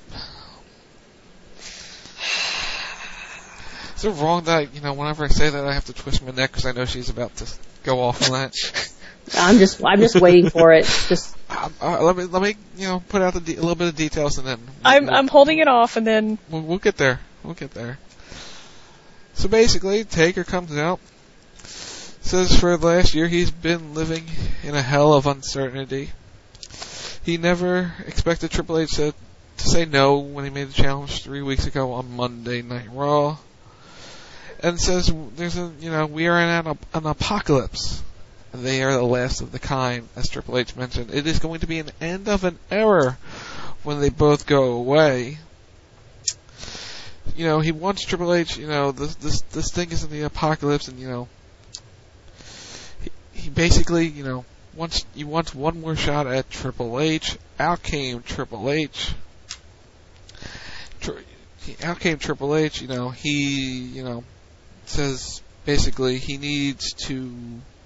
Speaker 4: Is it wrong that, I, you know, whenever I say that I have to twist my neck because I know she's about to go off on that?
Speaker 5: I'm just, I'm just waiting for it. Just
Speaker 4: Um, uh, let me, let me, you know, put out the de- a little bit of details and then we'll,
Speaker 6: I'm
Speaker 4: we'll,
Speaker 6: I'm holding it off, and then
Speaker 4: we'll, we'll get there. We'll get there. So basically, Taker comes out, says for the last year he's been living in a hell of uncertainty. He never expected Triple H to, to say no when he made the challenge three weeks ago on Monday Night Raw. And says there's a, you know, we are in an, an apocalypse. They are the last of the kind, as Triple H mentioned. It is going to be an end of an era when they both go away. You know, he wants Triple H, you know, this this this thing is in the apocalypse, and, you know, he, he basically, you know, wants, he wants one more shot at Triple H. Out came Triple H. Tri- out came Triple H, you know, he, you know, says basically he needs to,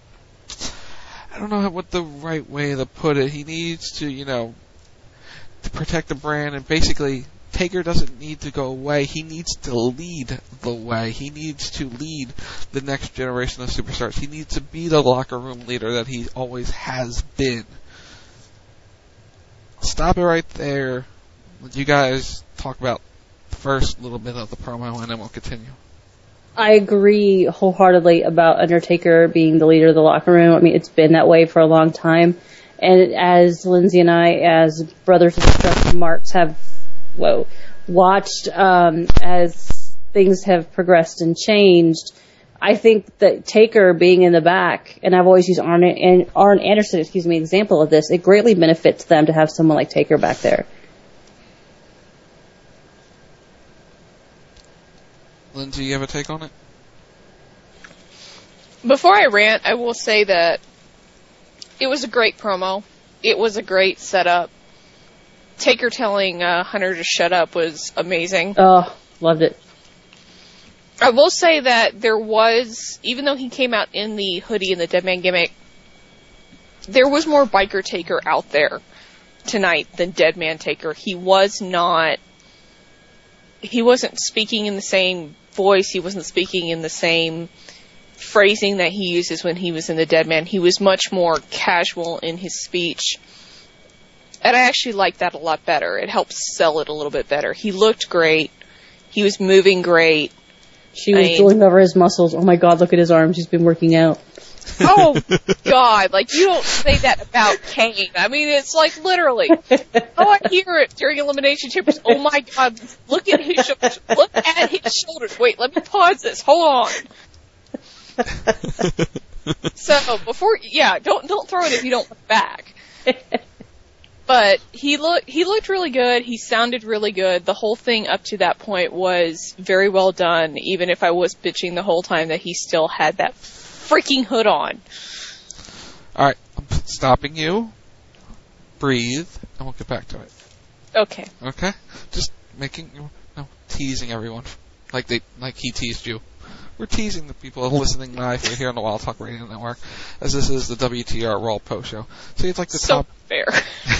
Speaker 4: I don't know how, what the right way to put it. He needs to, you know, to protect the brand, and basically Taker doesn't need to go away. He needs to lead the way. He needs to lead the next generation of superstars. He needs to be the locker room leader that he always has been. stop it right there. Let you guys talk about the first little bit of the promo, and then we'll continue.
Speaker 5: I agree wholeheartedly about Undertaker being the leader of the locker room. I mean, it's been that way for a long time. And as Lindsay and I, as brothers of destruction marks, have, whoa, watched um, as things have progressed and changed, I think that Taker being in the back, and I've always used Arn, and Arn Anderson, excuse me, example of this, it greatly benefits them to have someone like Taker back there.
Speaker 4: Lindsay, you have a take on it?
Speaker 6: Before I rant, I will say that it was a great promo. It was a great setup. Taker telling uh, Hunter to shut up was amazing.
Speaker 5: Oh, loved it.
Speaker 6: I will say that there was, even though he came out in the hoodie and the Dead Man gimmick, there was more Biker Taker out there tonight than Dead Man Taker. He was not, he wasn't speaking in the same voice, he wasn't speaking in the same phrasing that he uses when he was in the Dead Man. He was much more casual in his speech. And I actually liked that a lot better. It helps sell it a little bit better. He looked great. He was moving great.
Speaker 5: She was
Speaker 6: I mean,
Speaker 5: drooling over his muscles. Oh my God, look at his arms. He's been working out.
Speaker 6: Oh, God. Like, you don't say that about Kane. I mean, it's like literally. Oh, I hear it during Elimination Chambers. Oh my God. Look at his shoulders. Look at his shoulders. Wait, let me pause this. Hold on. So, before, yeah, don't, don't throw it if you don't look back. But he looked, he looked really good. He sounded really good. The whole thing up to that point was very well done, even if I was bitching the whole time that he still had that freaking hood on.
Speaker 4: Alright, I'm stopping you. Breathe, and we'll get back to it.
Speaker 6: Okay.
Speaker 4: Okay? Just making, no, teasing everyone. Like they, like he teased you. We're teasing the people listening live here on the Wild Talk Radio Network, as this is the W T R Raw Post Show. So it's like the
Speaker 6: so
Speaker 4: top...
Speaker 6: fair.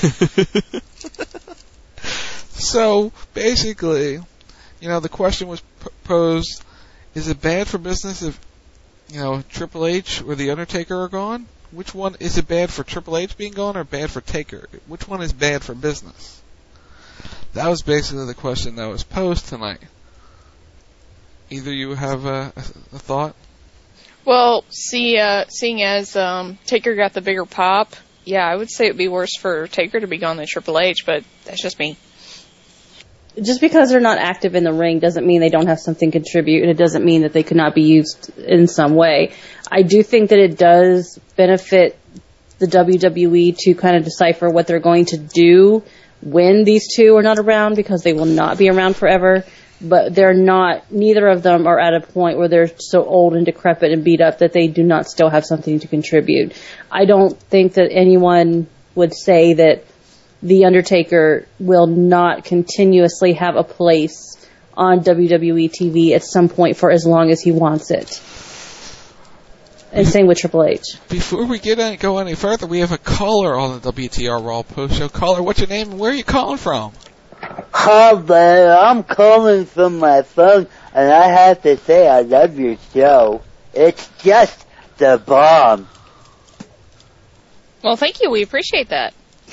Speaker 4: So, basically, you know, the question was p- posed, is it bad for business if, you know, Triple H or The Undertaker are gone? Which one, is it bad for Triple H being gone or bad for Taker? Which one is bad for business? That was basically the question that was posed tonight. Either you have a, a, a thought?
Speaker 6: Well, see, uh, seeing as um, Taker got the bigger pop, yeah, I would say it would be worse for Taker to be gone than Triple H, but that's just me.
Speaker 5: Just because they're not active in the ring doesn't mean they don't have something to contribute, and it doesn't mean that they could not be used in some way. I do think that it does benefit the W W E to kind of decipher what they're going to do when these two are not around, because they will not be around forever. But they're not, neither of them are at a point where they're so old and decrepit and beat up that they do not still have something to contribute. I don't think that anyone would say that The Undertaker will not continuously have a place on W W E T V at some point for as long as he wants it. And same with Triple H.
Speaker 4: Before we get any, go any further, we have a caller on the W T R Raw Post Show. Caller, what's your name and where are you calling from?
Speaker 7: Hi there, I'm calling from my phone, and I have to say I love your show. It's just the bomb.
Speaker 6: Well, thank you. We appreciate that.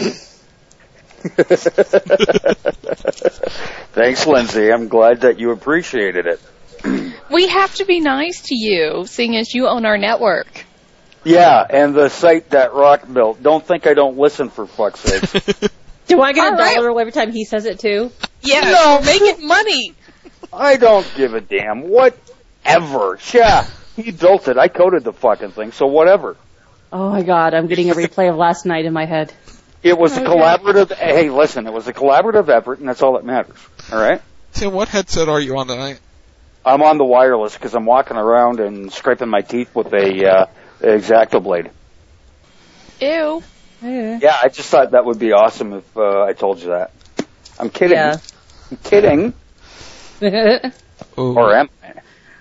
Speaker 8: Thanks, Lindsay. I'm glad that you appreciated it.
Speaker 6: We have to be nice to you, seeing as you own our network.
Speaker 8: Yeah, and the site that Rock built. Don't think I don't listen, for fuck's sake.
Speaker 5: Do I get
Speaker 6: All
Speaker 5: a
Speaker 6: right.
Speaker 5: dollar every time he says it too?
Speaker 6: Yeah,
Speaker 8: No.
Speaker 6: we're making money.
Speaker 8: I don't give a damn. Whatever. Yeah, he built it. I coded the fucking thing, so whatever.
Speaker 5: Oh my God, I'm getting a replay of last night in my head.
Speaker 8: It was a
Speaker 6: Okay.
Speaker 8: collaborative... Hey, listen, it was a collaborative effort, and that's all that matters. All right?
Speaker 4: Tim, what headset are you on tonight?
Speaker 8: I'm on the wireless because I'm walking around and scraping my teeth with a uh, X-Acto blade.
Speaker 6: Ew.
Speaker 8: Yeah, I just thought that would be awesome if uh, I told you that. I'm kidding.
Speaker 5: Yeah.
Speaker 8: I'm kidding.
Speaker 4: Ooh.
Speaker 8: Or am I?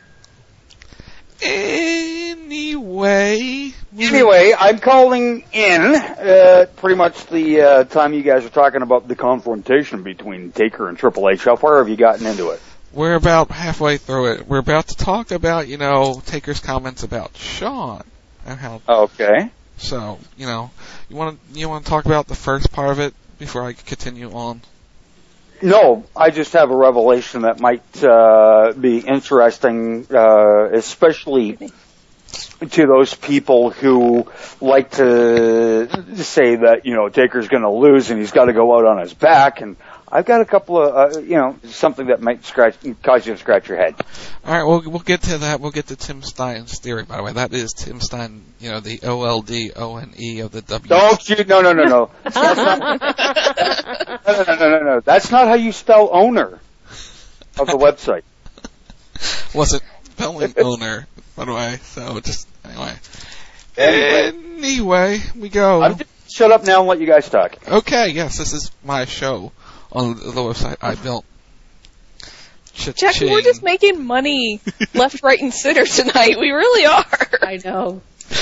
Speaker 4: Anyway.
Speaker 8: Anyway, I'm calling in uh, pretty much the uh, time you guys are talking about the confrontation between Taker and Triple H. How far have you gotten into it?
Speaker 4: We're about halfway through it. We're about to talk about, you know, Taker's comments about Shawn and how.
Speaker 8: Okay.
Speaker 4: So, you know, you want to you want to talk about the first part of it before I continue on?
Speaker 8: No, I just have a revelation that might uh, be interesting, uh, especially to those people who like to say that, you know, Taker's going to lose and he's got to go out on his back. And I've got a couple of, uh, you know, something that might scratch, cause you to scratch your head.
Speaker 4: All right, we'll we'll get to that. We'll get to Tim Stein's theory. By the way, that is Tim Stein, you know, the O L D O N E of the W.
Speaker 8: Don't you? No, no, no, no. That's not, no, no, no, no, no. That's not how you spell owner of the website.
Speaker 4: Wasn't spelling owner, by the way. So just anyway. Anyway, we go.
Speaker 8: I'm just shut up now and let you guys talk.
Speaker 4: Okay. Yes, this is my show on the website I built.
Speaker 6: Jack, we're just making money left, right, and center tonight. We really are.
Speaker 5: I know.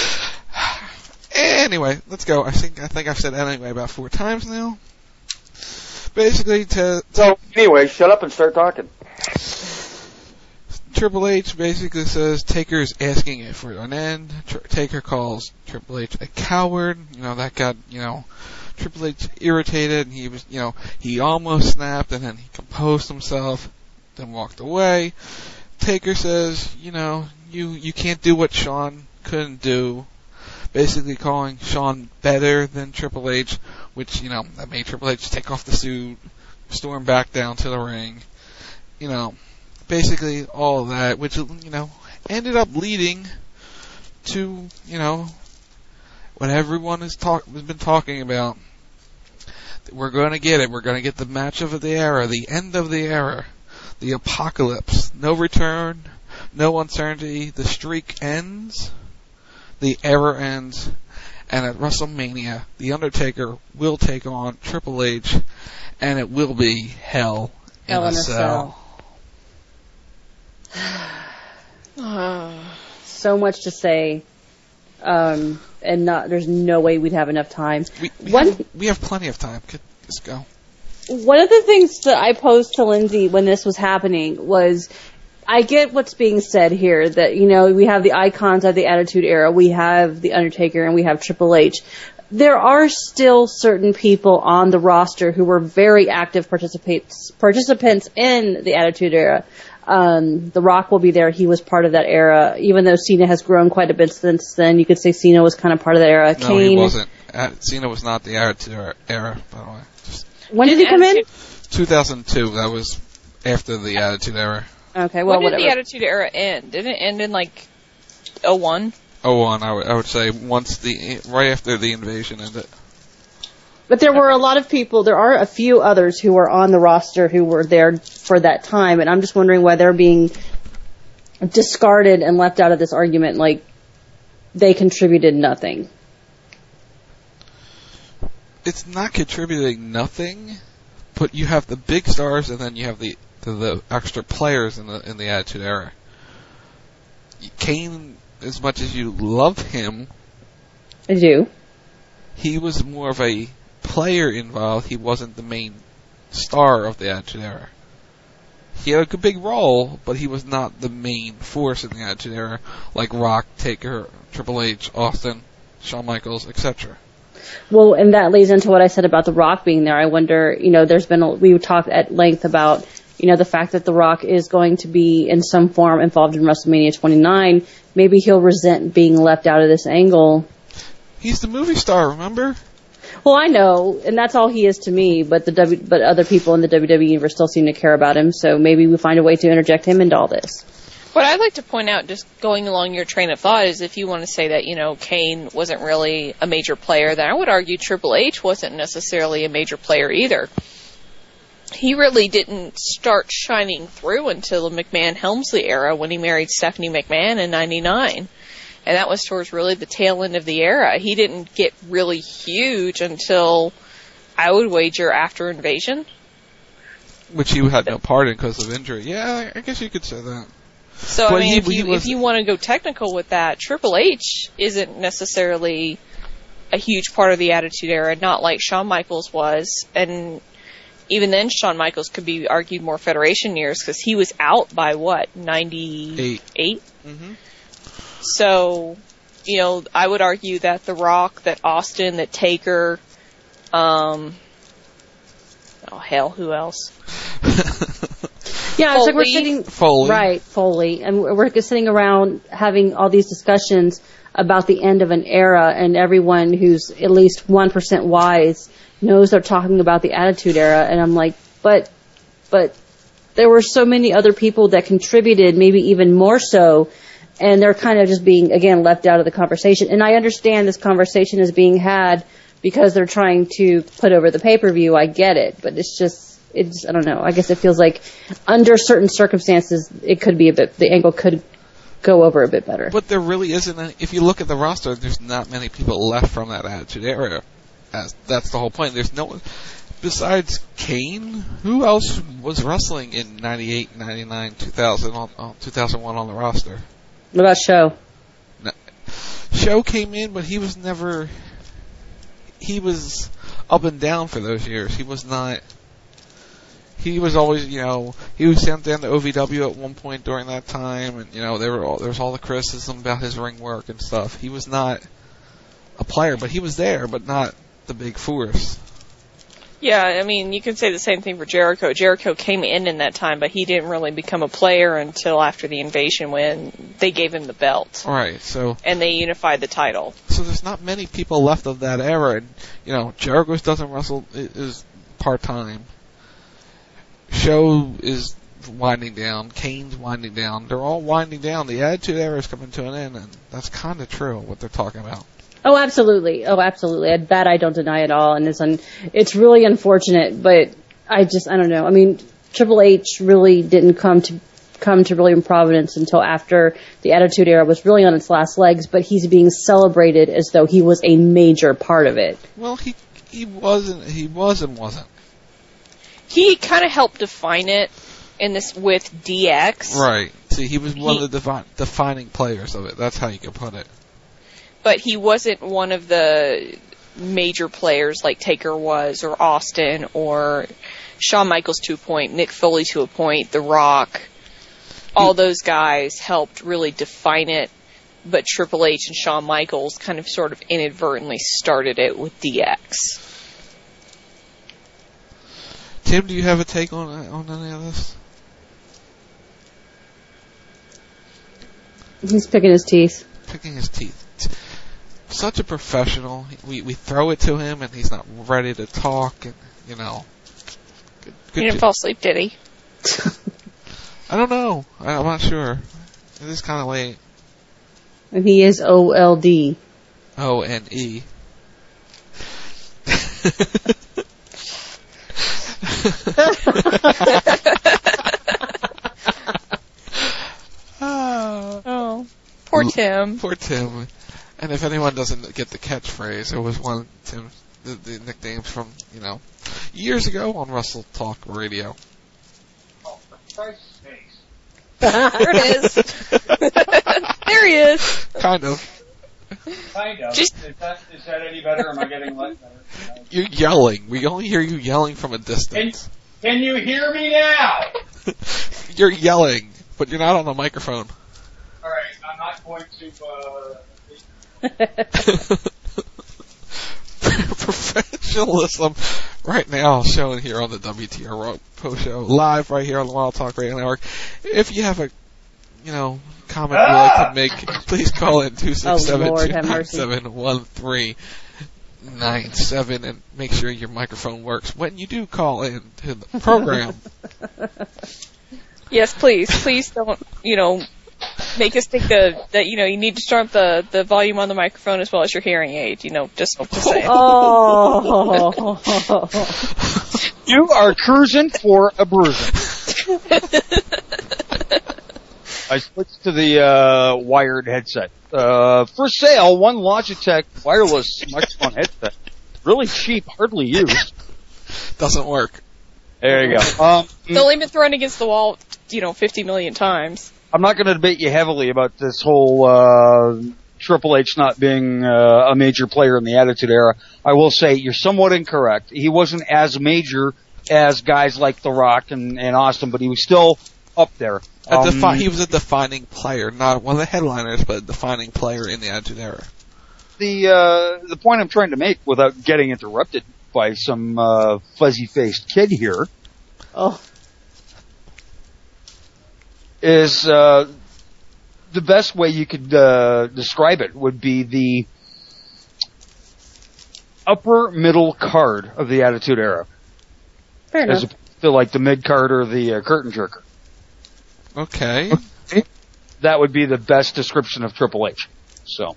Speaker 4: Anyway, let's go. I think I think I've said anyway about four times now. Basically, to, to
Speaker 8: so anyway, shut up and start talking.
Speaker 4: Triple H basically says Taker's asking it for an end. Tr- Taker calls Triple H a coward. You know, that got, you know, Triple H irritated, and he was, you know, he almost snapped, and then he composed himself, then walked away. Taker says, you know, you, you can't do what Shawn couldn't do. Basically calling Shawn better than Triple H, which, you know, that made Triple H take off the suit, storm back down to the ring. You know, basically all of that, which, you know, ended up leading to, you know, what everyone has, talk, has been talking about. We're going to get it. We're going to get the match of the era, the end of the era, the apocalypse. No return, no uncertainty. The streak ends, the era ends, and at WrestleMania, The Undertaker will take on Triple H, and it will be Hell in
Speaker 5: Hell
Speaker 4: a
Speaker 5: in a
Speaker 4: Cell.
Speaker 5: So much to say, um, and not, there's no way we'd have enough time.
Speaker 4: We, we,
Speaker 5: One,
Speaker 4: have, we have plenty of time. Let's go.
Speaker 5: One of the things that I posed to Lindsay when this was happening was, I get what's being said here, that, you know, we have the icons of the Attitude Era, we have The Undertaker, and we have Triple H. There are still certain people on the roster who were very active participants participants in the Attitude Era. Um, The Rock will be there. He was part of that era. Even though Cena has grown quite a bit since then, you could say Cena was kind of part of that era.
Speaker 4: No,
Speaker 5: Kane,
Speaker 4: he wasn't. Uh, Cena was not the Attitude Era, era, by the way. Just
Speaker 5: when did he come in?
Speaker 4: two thousand two. That was after the Attitude Era.
Speaker 5: Okay, well,
Speaker 6: when did
Speaker 5: whatever.
Speaker 6: the Attitude Era end? Didn't it end in, like, oh one?
Speaker 4: oh one, I would, I would say, once the, right after the invasion ended.
Speaker 5: But there were a lot of people, there are a few others who were on the roster who were there for that time, and I'm just wondering why they're being discarded and left out of this argument like they contributed nothing.
Speaker 4: It's not contributing nothing, but you have the big stars and then you have the, the, the extra players in the in the Attitude Era. Kane, as much as you love him,
Speaker 5: I do.
Speaker 4: he was more of a player involved. He wasn't the main star of the Attitude Era. He had a big role, but he was not the main force in the Attitude Era, like Rock, Taker, Triple H, Austin, Shawn Michaels, et cetera.
Speaker 5: Well, and that leads into what I said about The Rock being there. I wonder, you know, there's been, a, we talked at length about, you know, the fact that The Rock is going to be in some form involved in WrestleMania twenty-nine. Maybe he'll resent being left out of this angle.
Speaker 4: He's the movie star, remember?
Speaker 5: Well, I know, and that's all he is to me, but the W, but other people in the W W E universe still seem to care about him, so maybe we find a way to interject him into all this.
Speaker 6: What I'd like to point out, just going along your train of thought, is if you want to say that, you know, Kane wasn't really a major player, then I would argue Triple H wasn't necessarily a major player either. He really didn't start shining through until the McMahon-Helmsley era when he married Stephanie McMahon in ninety-nine. And that was towards really the tail end of the era. He didn't get really huge until, I would wager, after Invasion.
Speaker 4: Which he had no part in because of injury. Yeah, I guess you could say that.
Speaker 6: So,
Speaker 4: But
Speaker 6: I mean,
Speaker 4: he-
Speaker 6: if
Speaker 4: he
Speaker 6: you,
Speaker 4: was-
Speaker 6: if you want to go technical with that, Triple H isn't necessarily a huge part of the Attitude Era, not like Shawn Michaels was. And even then, Shawn Michaels could be argued more Federation years because he was out by, what, ninety-eight?
Speaker 4: Eight. Mm-hmm.
Speaker 6: So, you know, I would argue that The Rock, that Austin, that Taker, um, Oh hell, who else?
Speaker 5: Yeah, it's like we're
Speaker 6: Foley.
Speaker 5: sitting
Speaker 4: Foley.
Speaker 5: right, Foley, and we're we're sitting around having all these discussions about the end of an era, and everyone who's at least one percent wise knows they're talking about the Attitude Era, and I'm like, but, but there were so many other people that contributed, maybe even more so, and they're kind of just being, again, left out of the conversation. And I understand this conversation is being had because they're trying to put over the pay-per-view. I get it, but it's just, it's, I don't know. I guess it feels like under certain circumstances, it could be a bit, the angle could go over a bit better.
Speaker 4: But there really isn't any, if you look at the roster, there's not many people left from that Attitude Era. As, that's the whole point. There's no one, besides Kane, who else was wrestling in ninety-eight, ninety-nine, two thousand, on, on, two thousand one on the roster?
Speaker 5: What about Show?
Speaker 4: No, Show came in, but he was never, he was up and down for those years. He was not, he was always, you know, he was sent down to O V W at one point during that time, and, you know, there were all, there was all the criticism about his ring work and stuff. He was not a player, but he was there, but not the big force.
Speaker 6: Yeah, I mean, you can say the same thing for Jericho. Jericho came in in that time, but he didn't really become a player until after the invasion when they gave him the belt.
Speaker 4: Right, so...
Speaker 6: And they unified the title.
Speaker 4: So there's not many people left of that era, and, you know, Jericho doesn't wrestle, is part-time. Show is winding down. Kane's winding down. They're all winding down. The Attitude Era is coming to an end, and that's kind of true, what they're talking about.
Speaker 5: Oh, absolutely. Oh, absolutely. That I don't deny at all. And it's un- it's really unfortunate, but I just, I don't know. I mean, Triple H really didn't come to, come to really in providence until after the Attitude Era was really on its last legs, but he's being celebrated as though he was a major part of it.
Speaker 4: Well, he, he wasn't, he was and wasn't.
Speaker 6: He kind of helped define it in this with D X.
Speaker 4: Right. See, he was one
Speaker 6: He-
Speaker 4: of the defi- defining players of it. That's how you could put it.
Speaker 6: But he wasn't one of the major players like Taker was, or Austin, or Shawn Michaels to a point, Mick Foley to a point, The Rock. All those guys helped really define it, but Triple H and Shawn Michaels kind of sort of inadvertently started it with D X.
Speaker 4: Tim, do you have a take on on any of this?
Speaker 5: He's picking his teeth.
Speaker 4: Picking his teeth. Such a professional. We we throw it to him, and he's not ready to talk. And you know, good, good
Speaker 6: He didn't
Speaker 4: jo-
Speaker 6: fall asleep, did he?
Speaker 4: I don't know. I, I'm not sure. It is kind of late.
Speaker 5: And he is O L D.
Speaker 4: O N E.
Speaker 6: Oh, poor Tim.
Speaker 4: Poor Tim. And if anyone doesn't get the catchphrase, it was one of Tim's the, the nicknames from, you know, years ago on Russell Talk Radio.
Speaker 8: Oh, for Christ's sakes.
Speaker 6: There it is. There he is.
Speaker 4: Kind of.
Speaker 8: Kind of.
Speaker 6: Just-
Speaker 8: Is that, is that any better? Am I getting less better?
Speaker 4: You're yelling. We only hear you yelling from a
Speaker 8: Can,
Speaker 4: distance.
Speaker 8: can you hear me now?
Speaker 4: You're yelling, but you're not on the microphone.
Speaker 8: All right, I'm not going to. Uh,
Speaker 4: Professionalism right now showing here on the W T R Raw Post Show, live right here on the Wild Talk Radio Network. If you have a, you know, comment you'd like to make, please call in two six seven, two nine seven, one three nine seven and make sure your microphone works when you do call in to the program.
Speaker 6: Yes, please. Please don't, you know, make us think the, that, you know, you need to turn up the, the volume on the microphone as well as your hearing aid. You know, just, just saying.
Speaker 5: Oh.
Speaker 9: You are cruising for a bruising. I switched to the uh, wired headset. Uh, for sale, one Logitech wireless microphone headset. Really cheap, hardly used.
Speaker 4: Doesn't work.
Speaker 9: There you go. Um,
Speaker 6: It's only been thrown against the wall, you know, fifty million times.
Speaker 9: I'm not going to debate you heavily about this whole uh, Triple H not being uh, a major player in the Attitude Era. I will say you're somewhat incorrect. He wasn't as major as guys like The Rock and, and Austin, but he was still up there.
Speaker 4: A
Speaker 9: Um,
Speaker 4: defi- he was a defining player, not one of the headliners, but a defining player in the Attitude Era.
Speaker 9: the uh, the point I'm trying to make without getting interrupted by some uh, fuzzy-faced kid here.
Speaker 5: Oh.
Speaker 9: Is uh, the best way you could uh, describe it would be the upper middle card of the Attitude Era.
Speaker 5: Fair enough.
Speaker 9: As opposed to like the mid card or the uh, curtain jerker.
Speaker 4: Okay.
Speaker 9: Okay. That would be the best description of Triple H. So,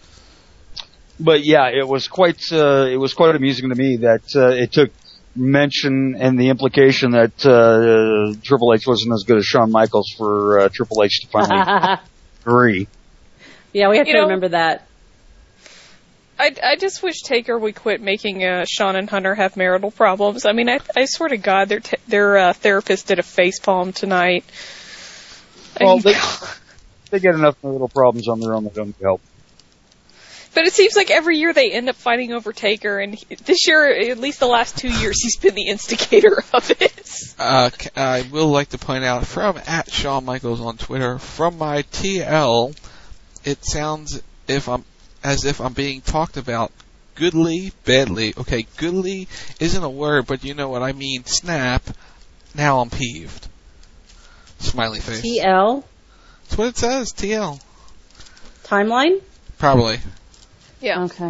Speaker 9: but yeah, it was quite uh, it was quite amusing to me that uh, it took mention and the implication that uh, Triple H wasn't as good as Shawn Michaels for uh, Triple H to finally agree.
Speaker 5: Yeah, we have
Speaker 6: You
Speaker 5: to
Speaker 6: know-
Speaker 5: remember that.
Speaker 6: I, I just wish Taker would quit making uh, Sean and Hunter have marital problems. I mean, I, I swear to God, their t- their uh, therapist did a facepalm tonight. I
Speaker 9: Well,
Speaker 6: mean,
Speaker 9: they they get enough little problems on their own that don't help.
Speaker 6: but it seems like every year they end up fighting over Taker, and he, this year, at least the last two years, he's been the instigator of it.
Speaker 4: Uh, c- I will like to point out from at Shawn Michaels on Twitter, from my T L, it sounds if I'm as if I'm being talked about goodly, badly. Okay, goodly isn't a word, but you know what I mean. Snap. Now I'm peeved. Smiley face.
Speaker 5: T L?
Speaker 4: That's what it says. T L.
Speaker 5: Timeline?
Speaker 4: Probably.
Speaker 6: Yeah.
Speaker 5: Okay.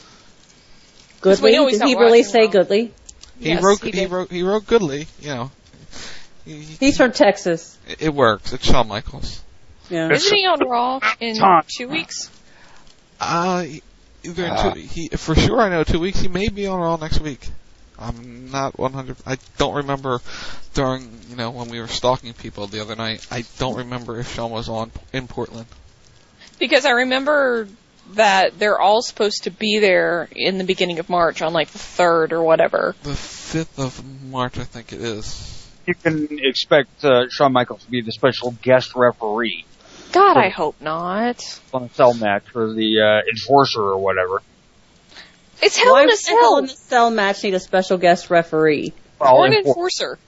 Speaker 6: 'Cause we
Speaker 5: Goodly?
Speaker 6: know he's
Speaker 5: Did he
Speaker 6: not
Speaker 5: really
Speaker 6: watching
Speaker 5: say
Speaker 6: well.
Speaker 5: Goodly?
Speaker 4: He
Speaker 6: Yes,
Speaker 4: wrote.
Speaker 6: he
Speaker 4: He,
Speaker 6: did.
Speaker 4: wrote. He wrote goodly. You know. He-
Speaker 5: He's from Texas.
Speaker 4: It, it works. It's Shawn Michaels.
Speaker 5: Yeah.
Speaker 6: Isn't he on Raw in
Speaker 9: Time.
Speaker 6: two weeks?
Speaker 4: Uh, either in
Speaker 9: Ah.
Speaker 4: two, he for sure I know two weeks. He may be on Raw next week. I'm not one hundred. I don't remember during you know when we were stalking people the other night. I don't remember if Shawn was on in Portland.
Speaker 6: Because I remember that they're all supposed to be there in the beginning of March on like the third or whatever.
Speaker 4: The fifth of March, I think it is.
Speaker 9: You can expect uh, Shawn Michaels to be the special guest referee
Speaker 6: God,
Speaker 9: Oh.
Speaker 6: I hope not.
Speaker 9: on a cell match for the uh, Enforcer or whatever.
Speaker 6: It's Hell
Speaker 5: Why
Speaker 6: in a
Speaker 5: would the Hell in
Speaker 6: Cell.
Speaker 5: a Cell match need a special guest referee?
Speaker 9: Well,
Speaker 6: Or an
Speaker 9: Enfor-
Speaker 6: enforcer.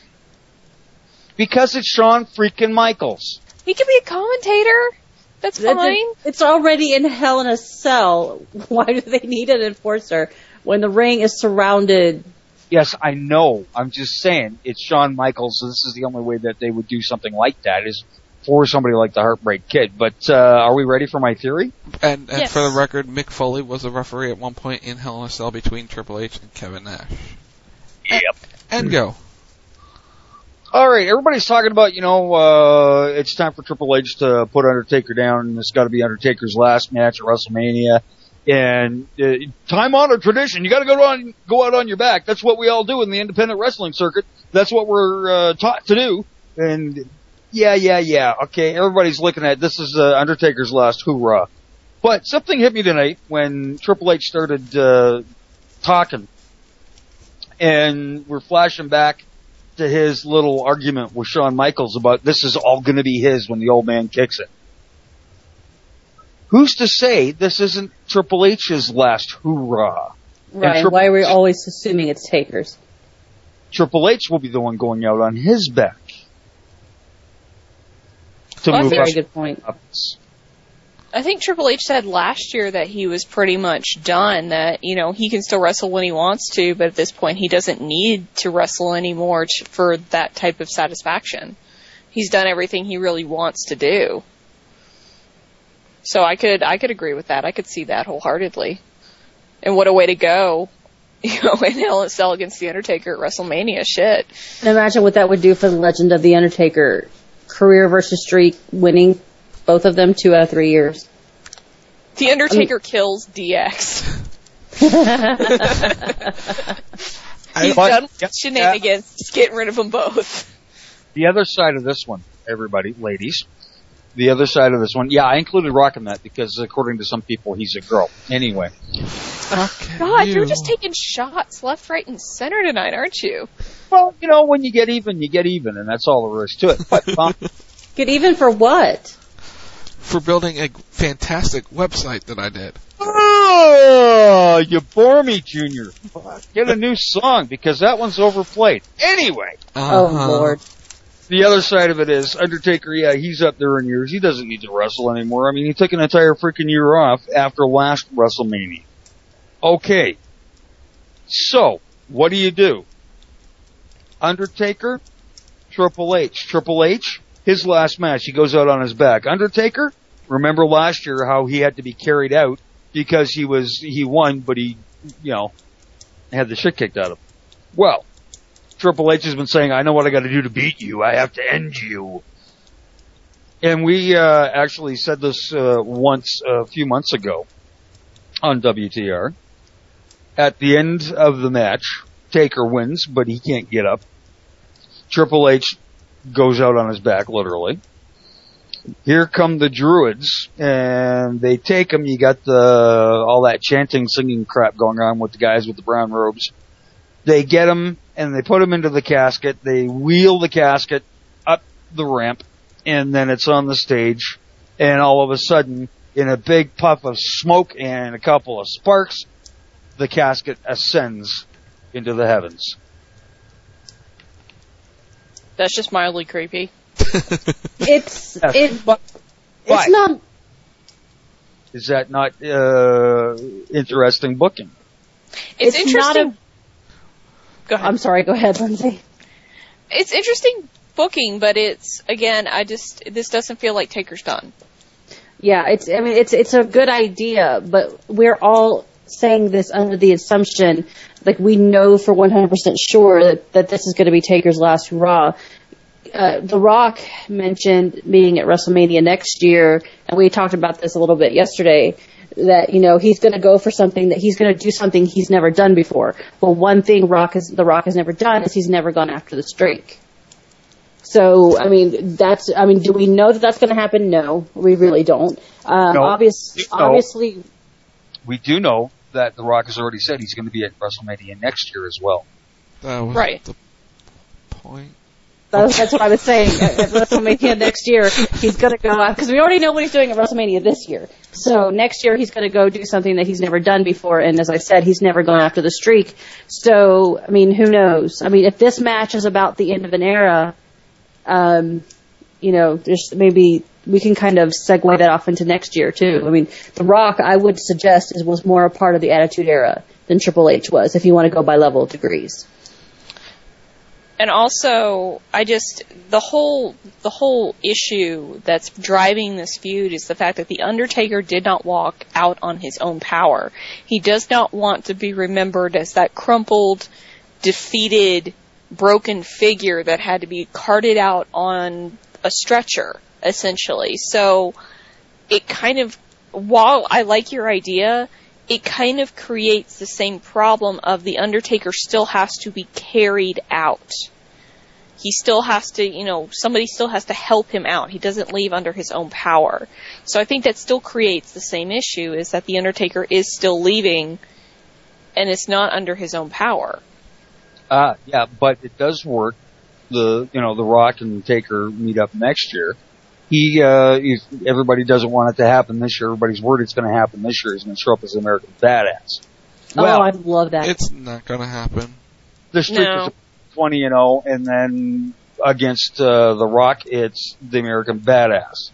Speaker 9: because it's Shawn freaking Michaels.
Speaker 6: He could be a commentator. That's
Speaker 5: That's
Speaker 6: fine.
Speaker 5: a- It's already in Hell in a Cell. Why do they need an enforcer when the ring is surrounded?
Speaker 9: Yes, I know. I'm just saying it's Shawn Michaels. So this is the only way that they would do something like that is for somebody like the Heartbreak Kid. But uh, are we ready for my theory?
Speaker 4: And, and
Speaker 6: Yes.
Speaker 4: for the record, Mick Foley was a referee at one point in Hell in a Cell between Triple H and Kevin Nash.
Speaker 9: Yep.
Speaker 4: And go.
Speaker 9: All right, everybody's talking about, you know, uh, it's time for Triple H to put Undertaker down, and it's got to be Undertaker's last match at WrestleMania. And uh, time-honored tradition, you got to go on, go out on your back. That's what we all do in the independent wrestling circuit. That's what we're uh, taught to do. And yeah, yeah, yeah. Okay, everybody's looking at this is uh, Undertaker's last hoorah. But something hit me tonight when Triple H started uh, talking, and we're flashing back to his little argument with Shawn Michaels about this is all going to be his when the old man kicks it. Who's to say this isn't Triple H's last hoorah?
Speaker 5: Right.
Speaker 9: Triple
Speaker 5: Why are we
Speaker 9: H-
Speaker 5: always assuming it's Taker's?
Speaker 9: Triple H will be the one going out on his back. To
Speaker 6: Well, I
Speaker 9: move
Speaker 6: think-
Speaker 9: up.
Speaker 5: Very good point.
Speaker 6: I think Triple H said last year that he was pretty much done, that, you know, he can still wrestle when he wants to, but at this point he doesn't need to wrestle anymore t- for that type of satisfaction. He's done everything he really wants to do. So I could, I could agree with that. I could see that wholeheartedly. And what a way to go, you know, in Hell in a Cell against The Undertaker at WrestleMania. Shit.
Speaker 5: And imagine what that would do for the Legend of the Undertaker. Career versus streak, winning both of them two out of three years.
Speaker 6: The Undertaker kills D X.
Speaker 4: I,
Speaker 6: He's
Speaker 9: But-
Speaker 6: done with
Speaker 9: Yep.
Speaker 6: shenanigans. Just getting rid of them both.
Speaker 9: The other side of this one, everybody, ladies, the other side of this one, yeah, I included Rockin' that because according to some people, he's a girl. Anyway.
Speaker 4: fuck
Speaker 6: God,
Speaker 4: you.
Speaker 6: you're just taking shots left, right, and center tonight, aren't you?
Speaker 9: Well, you know, when you get even, you get even, and that's all there is to it. But, um,
Speaker 5: Get even for what?
Speaker 4: For building a fantastic website that I did.
Speaker 9: oh, you bore me, Junior. Get a new song because that one's overplayed. Anyway,
Speaker 5: Oh,
Speaker 4: Uh-huh.
Speaker 5: Lord.
Speaker 9: the other side of it is Undertaker. Yeah, he's up there in years. He doesn't need to wrestle anymore. I mean, he took an entire freaking year off after last WrestleMania. Okay. So, what do you do? Undertaker, Triple H. Triple H, his last match, he goes out on his back. Undertaker, remember last year how he had to be carried out because he was, he won, but he, you know, had the shit kicked out of him. Well, Triple H has been saying, I know what I gotta do to beat you. I have to end you. And we, uh, actually said this, uh, once, uh, a few months ago on W T R. At the end of the match, Taker wins, but he can't get up. Triple H goes out on his back, literally. Here come the Druids, and they take him. You got the, all that chanting, singing crap going on with the guys with the brown robes. They get him, and they put him into the casket. They wheel the casket up the ramp, and then it's on the stage. And all of a sudden, in a big puff of smoke and a couple of sparks, the casket ascends into the heavens.
Speaker 6: That's just mildly creepy.
Speaker 5: It's
Speaker 9: Yes,
Speaker 5: it,
Speaker 9: but,
Speaker 5: it's
Speaker 9: but
Speaker 5: not.
Speaker 9: is that not uh, interesting booking?
Speaker 6: It's,
Speaker 5: It's
Speaker 6: interesting.
Speaker 5: not
Speaker 6: Go ahead.
Speaker 5: I'm sorry. Go ahead, Lindsay.
Speaker 6: It's interesting booking, but it's, again, I just, this doesn't feel like Taker's done.
Speaker 5: Yeah, it's. I mean, it's it's a good idea, but we're all saying this under the assumption, like we know for one hundred percent sure that, that this is going to be Taker's last Raw. Uh, The Rock mentioned being at WrestleMania next year, and we talked about this a little bit yesterday, that, you know, he's going to go for something, that he's going to do something he's never done before. Well, one thing Rock has, The Rock has never done is he's never gone after the streak. So, I mean, that's, I mean, do we know that that's going to happen? No, we really don't. Um,
Speaker 9: No.
Speaker 5: obvious,
Speaker 9: No.
Speaker 5: obviously,
Speaker 9: We do know that The Rock has already said he's going to be at WrestleMania next year as well.
Speaker 4: That was
Speaker 6: Right.
Speaker 4: the point.
Speaker 5: That's, that's what I was saying. At, at WrestleMania next year, he's going to go out, because we already know what he's doing at WrestleMania this year. So next year, he's going to go do something that he's never done before. And as I said, he's never gone after the streak. So, I mean, who knows? I mean, if this match is about the end of an era, um, you know, there's maybe we can kind of segue that off into next year too. I mean, The Rock, I would suggest, is was more a part of the Attitude Era than Triple H was, if you want to go by level of degrees.
Speaker 6: And also, I just, the whole, the whole issue that's driving this feud is the fact that The Undertaker did not walk out on his own power. He does not want to be remembered as that crumpled, defeated, broken figure that had to be carted out on a stretcher, essentially. So, it kind of, while I like your idea, it kind of creates the same problem of The Undertaker still has to be carried out. He still has to, you know, somebody still has to help him out. He doesn't leave under his own power. So I think that still creates the same issue, is that The Undertaker is still leaving, and it's not under his own power.
Speaker 9: Uh, yeah, but it does work. The, you know, The Rock and Taker meet up next year. He, uh, if everybody doesn't want it to happen this year, everybody's worried it's going to happen this year. He's going to show up as an American Badass. Well,
Speaker 5: oh, I'd love that.
Speaker 4: It's not going to happen.
Speaker 9: the streak
Speaker 6: No.
Speaker 9: is twenty and oh, and then against uh, The Rock, it's the American Badass.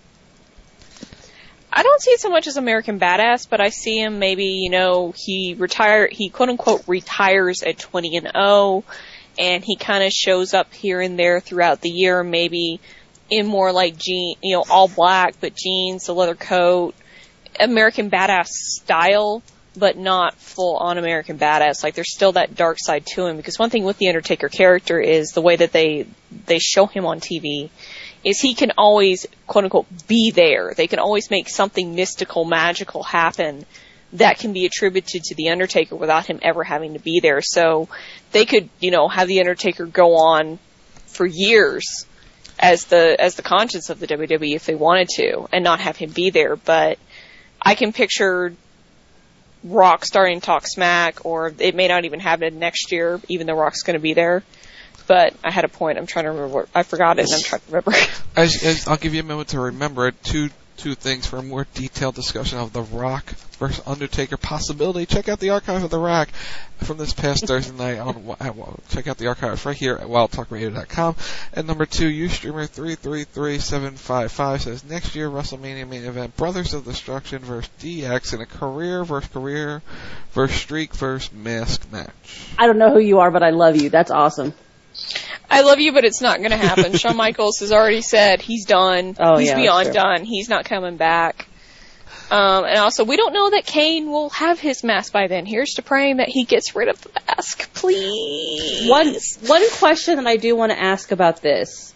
Speaker 6: I don't see it so much as American Badass, but I see him maybe, you know, he retire, he quote unquote retires at twenty and oh, and he kind of shows up here and there throughout the year, maybe in more like jean, you know, all black, but jeans, a leather coat, American Badass style, but not full on American Badass. Like, there's still that dark side to him, because one thing with the Undertaker character is the way that they, they show him on T V is he can always, quote unquote, be there. They can always make something mystical, magical happen that can be attributed to The Undertaker without him ever having to be there. So they could, you know, have The Undertaker go on for years as the, as the conscience of the W W E if they wanted to, and not have him be there. But I can picture Rock starting to talk smack, or it may not even happen next year, even though Rock's going to be there. But I had a point. I'm trying to remember. What, I forgot it, and I'm trying to remember.
Speaker 4: As, as, I'll give you a moment to remember it. Two two things for a more detailed discussion of The Rock versus Undertaker possibility. Check out the archive of The Rock from this past Thursday night. On check out the archives right here at wild talk radio dot com. And number two, Ustreamer three three three seven five five says next year WrestleMania main event: Brothers of Destruction versus D X in a career versus career versus streak versus mask match.
Speaker 5: I don't know who you are, but I love you. That's awesome.
Speaker 6: I love you, but it's not going to happen. Shawn Michaels has already said he's done.
Speaker 5: Oh,
Speaker 6: he's
Speaker 5: yeah,
Speaker 6: beyond
Speaker 5: sure.
Speaker 6: done. He's not coming back. Um, and also, we don't know that Kane will have his mask by then. Here's to praying that he gets rid of the mask, please.
Speaker 5: One one question that I do want to ask about this.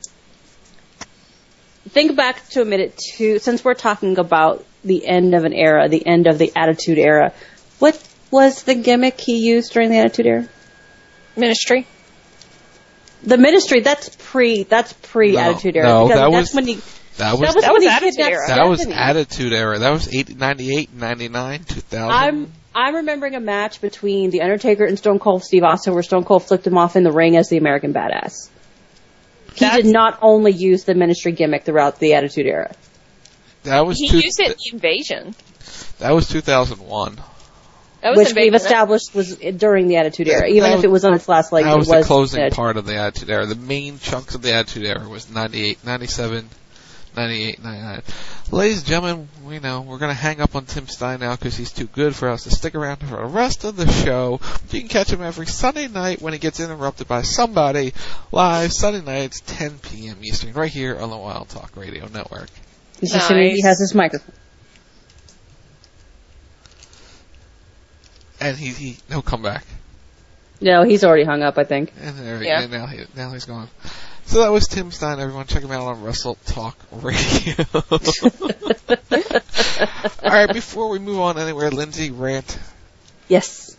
Speaker 5: Think back to a minute, to since we're talking about the end of an era, the end of the Attitude Era. What was the gimmick he used during the Attitude Era?
Speaker 6: Ministry.
Speaker 5: The Ministry. That's pre. That's pre
Speaker 4: No,
Speaker 5: Attitude Era.
Speaker 4: no,
Speaker 5: because
Speaker 4: that
Speaker 5: that's
Speaker 4: was-
Speaker 5: when he.
Speaker 4: That was
Speaker 5: That was,
Speaker 6: That
Speaker 5: when
Speaker 6: was
Speaker 5: he
Speaker 6: Attitude
Speaker 5: kidnapped
Speaker 6: Era.
Speaker 4: that was
Speaker 5: Stephanie.
Speaker 4: Attitude Era. That was eighty, ninety-eight, ninety-nine, two thousand.
Speaker 5: I'm I'm remembering a match between The Undertaker and Stone Cold Steve Austin where Stone Cold flipped him off in the ring as the American Badass. He
Speaker 6: That's-
Speaker 5: did not only use the Ministry gimmick throughout the Attitude Era.
Speaker 4: that was
Speaker 6: He
Speaker 4: two,
Speaker 6: used it in the Invasion.
Speaker 4: that was two thousand one.
Speaker 6: That was
Speaker 5: Which
Speaker 6: Invasion.
Speaker 5: we've established was during the Attitude Era.
Speaker 4: That
Speaker 5: Even
Speaker 4: was-
Speaker 5: if it was on its last leg,
Speaker 4: That
Speaker 5: it
Speaker 4: was
Speaker 5: was
Speaker 4: the closing
Speaker 5: uh,
Speaker 4: part of the Attitude Era. The main chunks of the Attitude Era was ninety-eight, ninety-seven, ninety-eight, ninety-nine. Ladies and gentlemen, we know we're going to hang up on Tim Stein now because he's too good for us to stick around for the rest of the show. You can catch him every Sunday night when he gets interrupted by somebody live Sunday nights, ten p.m. Eastern, right here on the Wild Talk Radio Network.
Speaker 5: He's just assuming he
Speaker 6: Nice.
Speaker 5: has his microphone.
Speaker 4: And he, he he'll come back.
Speaker 5: No, he's already hung up, I think.
Speaker 4: And there
Speaker 6: Yeah.
Speaker 4: he, and now he now he's gone. So that was Tim Stein, everyone. Check him out on Wrestle Talk Radio. All right, before we move on anywhere, Lindsay, rant.
Speaker 5: Yes.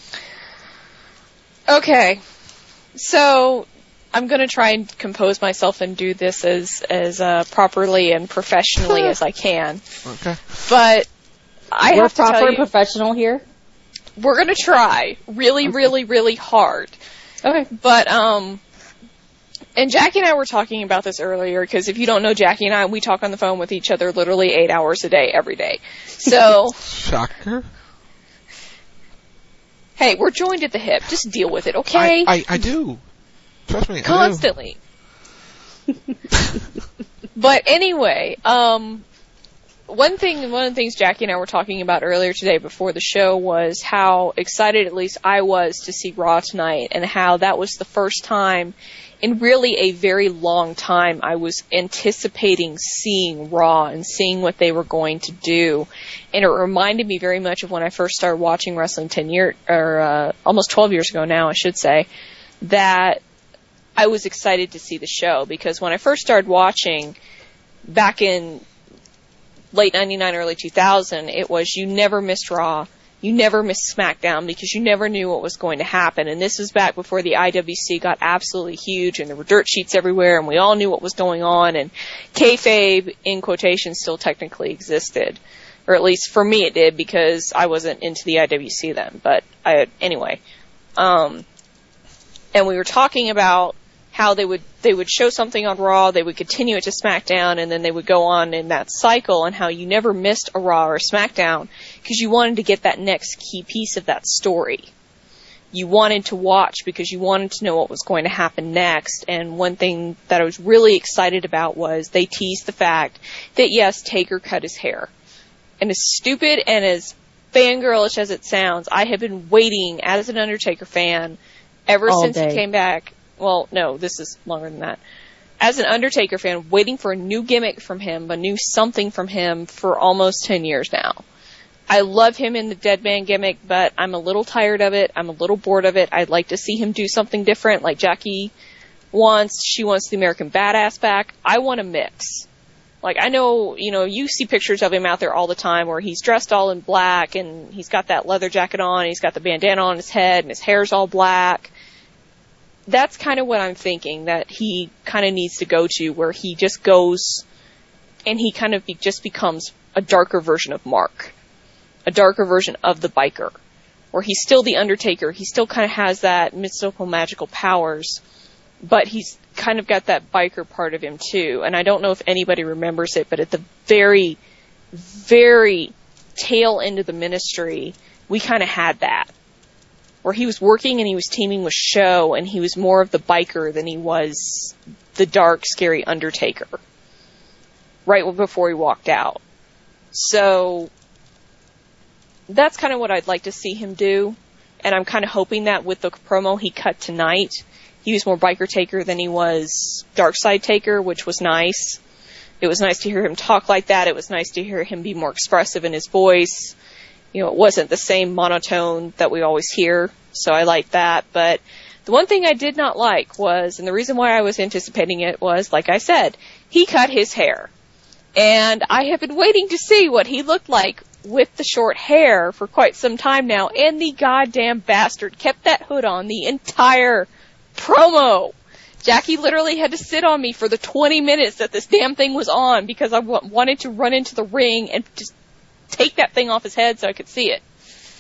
Speaker 6: Okay, so I'm going to try and compose myself and do this as as uh, properly and professionally as I can.
Speaker 4: Okay.
Speaker 6: But I
Speaker 5: We're
Speaker 6: have to
Speaker 5: proper
Speaker 6: tell
Speaker 5: and
Speaker 6: you,
Speaker 5: professional here.
Speaker 6: we're going to try really, really, really hard.
Speaker 5: Okay.
Speaker 6: But um, and Jackie and I were talking about this earlier because if you don't know Jackie and I, we talk on the phone with each other literally eight hours a day, every day. So
Speaker 4: Shocker.
Speaker 6: hey, we're joined at the hip. Just deal with it, okay?
Speaker 4: I, I, I do. Trust me, I do.
Speaker 6: Constantly. But anyway, um, one thing, one of the things Jackie and I were talking about earlier today before the show was how excited, at least I was, to see Raw tonight, and how that was the first time in really a very long time I was anticipating seeing Raw and seeing what they were going to do. And it reminded me very much of when I first started watching wrestling ten years, or uh, almost twelve years ago now, I should say, that I was excited to see the show, because when I first started watching back in late ninety-nine, early two thousand, it was you never missed Raw, you never missed SmackDown, because you never knew what was going to happen. And this was back before the I W C got absolutely huge and there were dirt sheets everywhere and we all knew what was going on, and kayfabe, in quotations, still technically existed. Or at least for me it did, because I wasn't into the I W C then. But I, anyway. Um, and we were talking about how they would they would show something on Raw, they would continue it to SmackDown, and then they would go on in that cycle, and how you never missed a Raw or a SmackDown because you wanted to get that next key piece of that story. You wanted to watch because you wanted to know what was going to happen next. And one thing that I was really excited about was they teased the fact that, yes, Taker cut his hair. And as stupid and as fangirlish as it sounds, I have been waiting as an Undertaker fan ever
Speaker 5: All
Speaker 6: since
Speaker 5: day.
Speaker 6: he came back. Well, no, this is longer than that. As an Undertaker fan, waiting for a new gimmick from him, a new something from him for almost ten years now. I love him in the Dead Man gimmick, but I'm a little tired of it. I'm a little bored of it. I'd like to see him do something different, like Jackie wants. She wants the American Badass back. I want a mix. Like, I know, you know, you see pictures of him out there all the time where he's dressed all in black and he's got that leather jacket on, and he's got the bandana on his head and his hair's all black. That's kind of what I'm thinking that he kind of needs to go to, where he just goes and he kind of be, just becomes a darker version of Mark. A darker version of the biker. Where he's still the Undertaker, he still kind of has that mystical magical powers, but he's kind of got that biker part of him too. And I don't know if anybody remembers it, but at the very very tail end of the Ministry, we kind of had that. Where he was working and he was teaming with Show, and he was more of the biker than he was the dark, scary Undertaker. Right before he walked out. So, that's kind of what I'd like to see him do. And I'm kind of hoping that with the promo he cut tonight, he was more biker Taker than he was dark side Taker, which was nice. It was nice to hear him talk like that. It was nice to hear him be more expressive in his voice. You know, it wasn't the same monotone that we always hear, so I liked that. But the one thing I did not like was, and the reason why I was anticipating it was, like I said, he cut his hair. And I have been waiting to see what he looked like with the short hair for quite some time now, and the goddamn bastard kept that hood on the entire promo. Jackie literally had to sit on me for the twenty minutes that this damn thing was on because I w- wanted to run into the ring and just take that thing off his head so I could see it.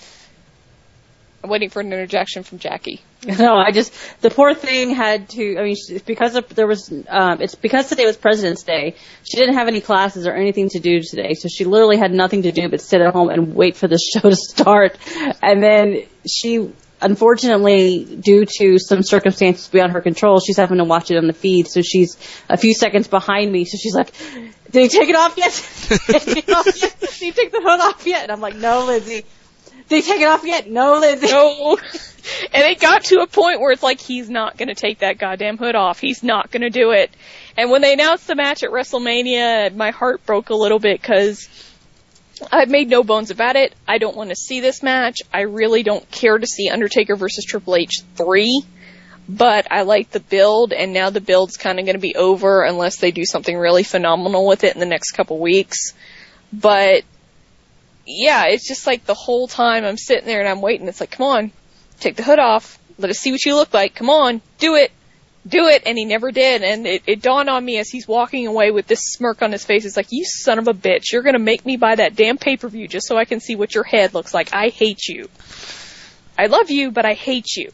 Speaker 6: I'm waiting for an interjection from Jackie.
Speaker 5: No, I just, the poor thing had to, I mean, it's because of, there was, um, it's because today was President's Day. She didn't have any classes or anything to do today, so she literally had nothing to do but sit at home and wait for the show to start. And then she, unfortunately, due to some circumstances beyond her control, she's having to watch it on the feed, so she's a few seconds behind me, so she's like, did he take it off yet? Did he take it off yet? Did he take the hood off yet? And I'm like, no, Lizzie. Did he take it off yet? No, Lizzie.
Speaker 6: No. And it got to a point where it's like, he's not going to take that goddamn hood off. He's not going to do it. And when they announced the match at WrestleMania, my heart broke a little bit because I've made no bones about it. I don't want to see this match. I really don't care to see Undertaker versus Triple H three. But I like the build, and now the build's kind of going to be over unless they do something really phenomenal with it in the next couple weeks. But, yeah, it's just like the whole time I'm sitting there and I'm waiting. It's like, come on, take the hood off. Let us see what you look like. Come on, do it. Do it. And he never did. And it, it dawned on me as he's walking away with this smirk on his face. It's like, you son of a bitch. You're going to make me buy that damn pay-per-view just so I can see what your head looks like. I hate you. I love you, but I hate you.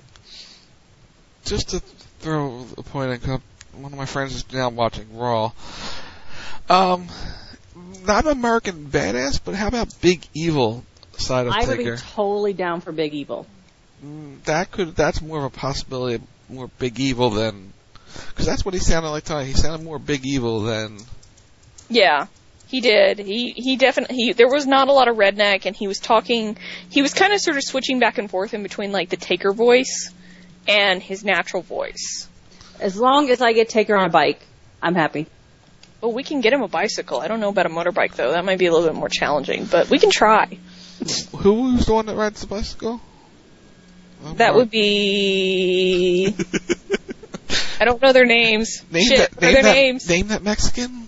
Speaker 4: Just to throw a point in, cause one of my friends is now watching Raw. Um, not American Badass, but how about Big Evil side of
Speaker 5: I
Speaker 4: Taker?
Speaker 5: would be totally down for Big Evil.
Speaker 4: Mm, that could, that's more of a possibility, more Big Evil than, because that's what he sounded like tonight. He sounded more Big Evil than.
Speaker 6: Yeah, he did. He he definitely. He, there was not a lot of redneck, and he was talking. He was kind of sort of switching back and forth in between like the Taker voice and his natural voice.
Speaker 5: As long as I get Taker on a bike, I'm happy.
Speaker 6: Well, we can get him a bicycle. I don't know about a motorbike, though. That might be a little bit more challenging, but we can try.
Speaker 4: Who was the one that rides the bicycle? I'm
Speaker 6: that
Speaker 4: sorry.
Speaker 6: would be... I don't know their names.
Speaker 4: Name
Speaker 6: Shit,
Speaker 4: that,
Speaker 6: what
Speaker 4: name
Speaker 6: are their
Speaker 4: that,
Speaker 6: names?
Speaker 4: Name that Mexican?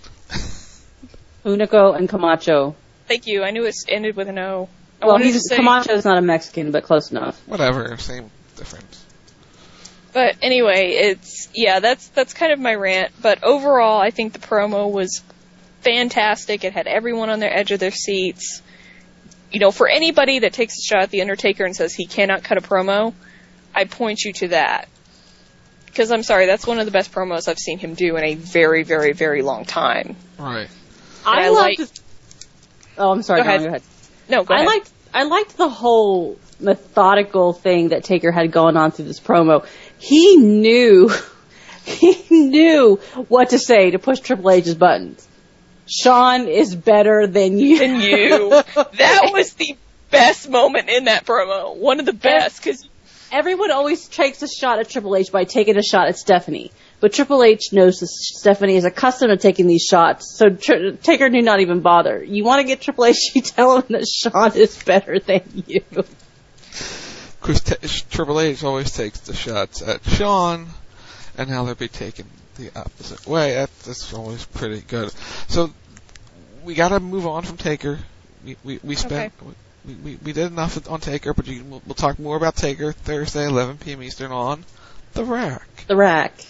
Speaker 5: Unico and Camacho.
Speaker 6: Thank you. I knew it ended with an O. I
Speaker 5: Well,
Speaker 6: wanted
Speaker 5: he's,
Speaker 6: to say...
Speaker 5: Camacho's not a Mexican, but close enough.
Speaker 4: Whatever, same difference.
Speaker 6: But anyway, it's, yeah, that's, that's kind of my rant. But overall, I think the promo was fantastic. It had everyone on their edge of their seats. You know, for anybody that takes a shot at The Undertaker and says he cannot cut a promo, I point you to that. Because I'm sorry, that's one of the best promos I've seen him do in a very, very, very long time.
Speaker 4: Right.
Speaker 5: I,
Speaker 6: I
Speaker 5: liked.
Speaker 6: like-
Speaker 5: Oh, I'm sorry.
Speaker 6: Go
Speaker 5: Go
Speaker 6: ahead.
Speaker 5: on, go ahead.
Speaker 6: No, go
Speaker 5: I
Speaker 6: ahead.
Speaker 5: liked. I liked the whole methodical thing that Taker had going on through this promo. He knew. He knew what to say to push Triple H's buttons. Sean is better than you.
Speaker 6: Than you. That was the best moment in that promo. One of the best, because
Speaker 5: Everyone always takes a shot at Triple H by taking a shot at Stephanie. But Triple H knows that Stephanie is accustomed to taking these shots, so Tr- Taker did not even bother. You want to get Triple H, you tell him that Sean is better than you.
Speaker 4: Because t- Triple H always takes the shots at Sean, and now they'll be taking the opposite way. That, that's always pretty good. So, we gotta move on from Taker. We, we, we spent...
Speaker 6: Okay.
Speaker 4: We, we, we did enough on Taker, but you, we'll, we'll talk more about Taker Thursday, eleven p.m. Eastern on The Rack.
Speaker 5: The Rack.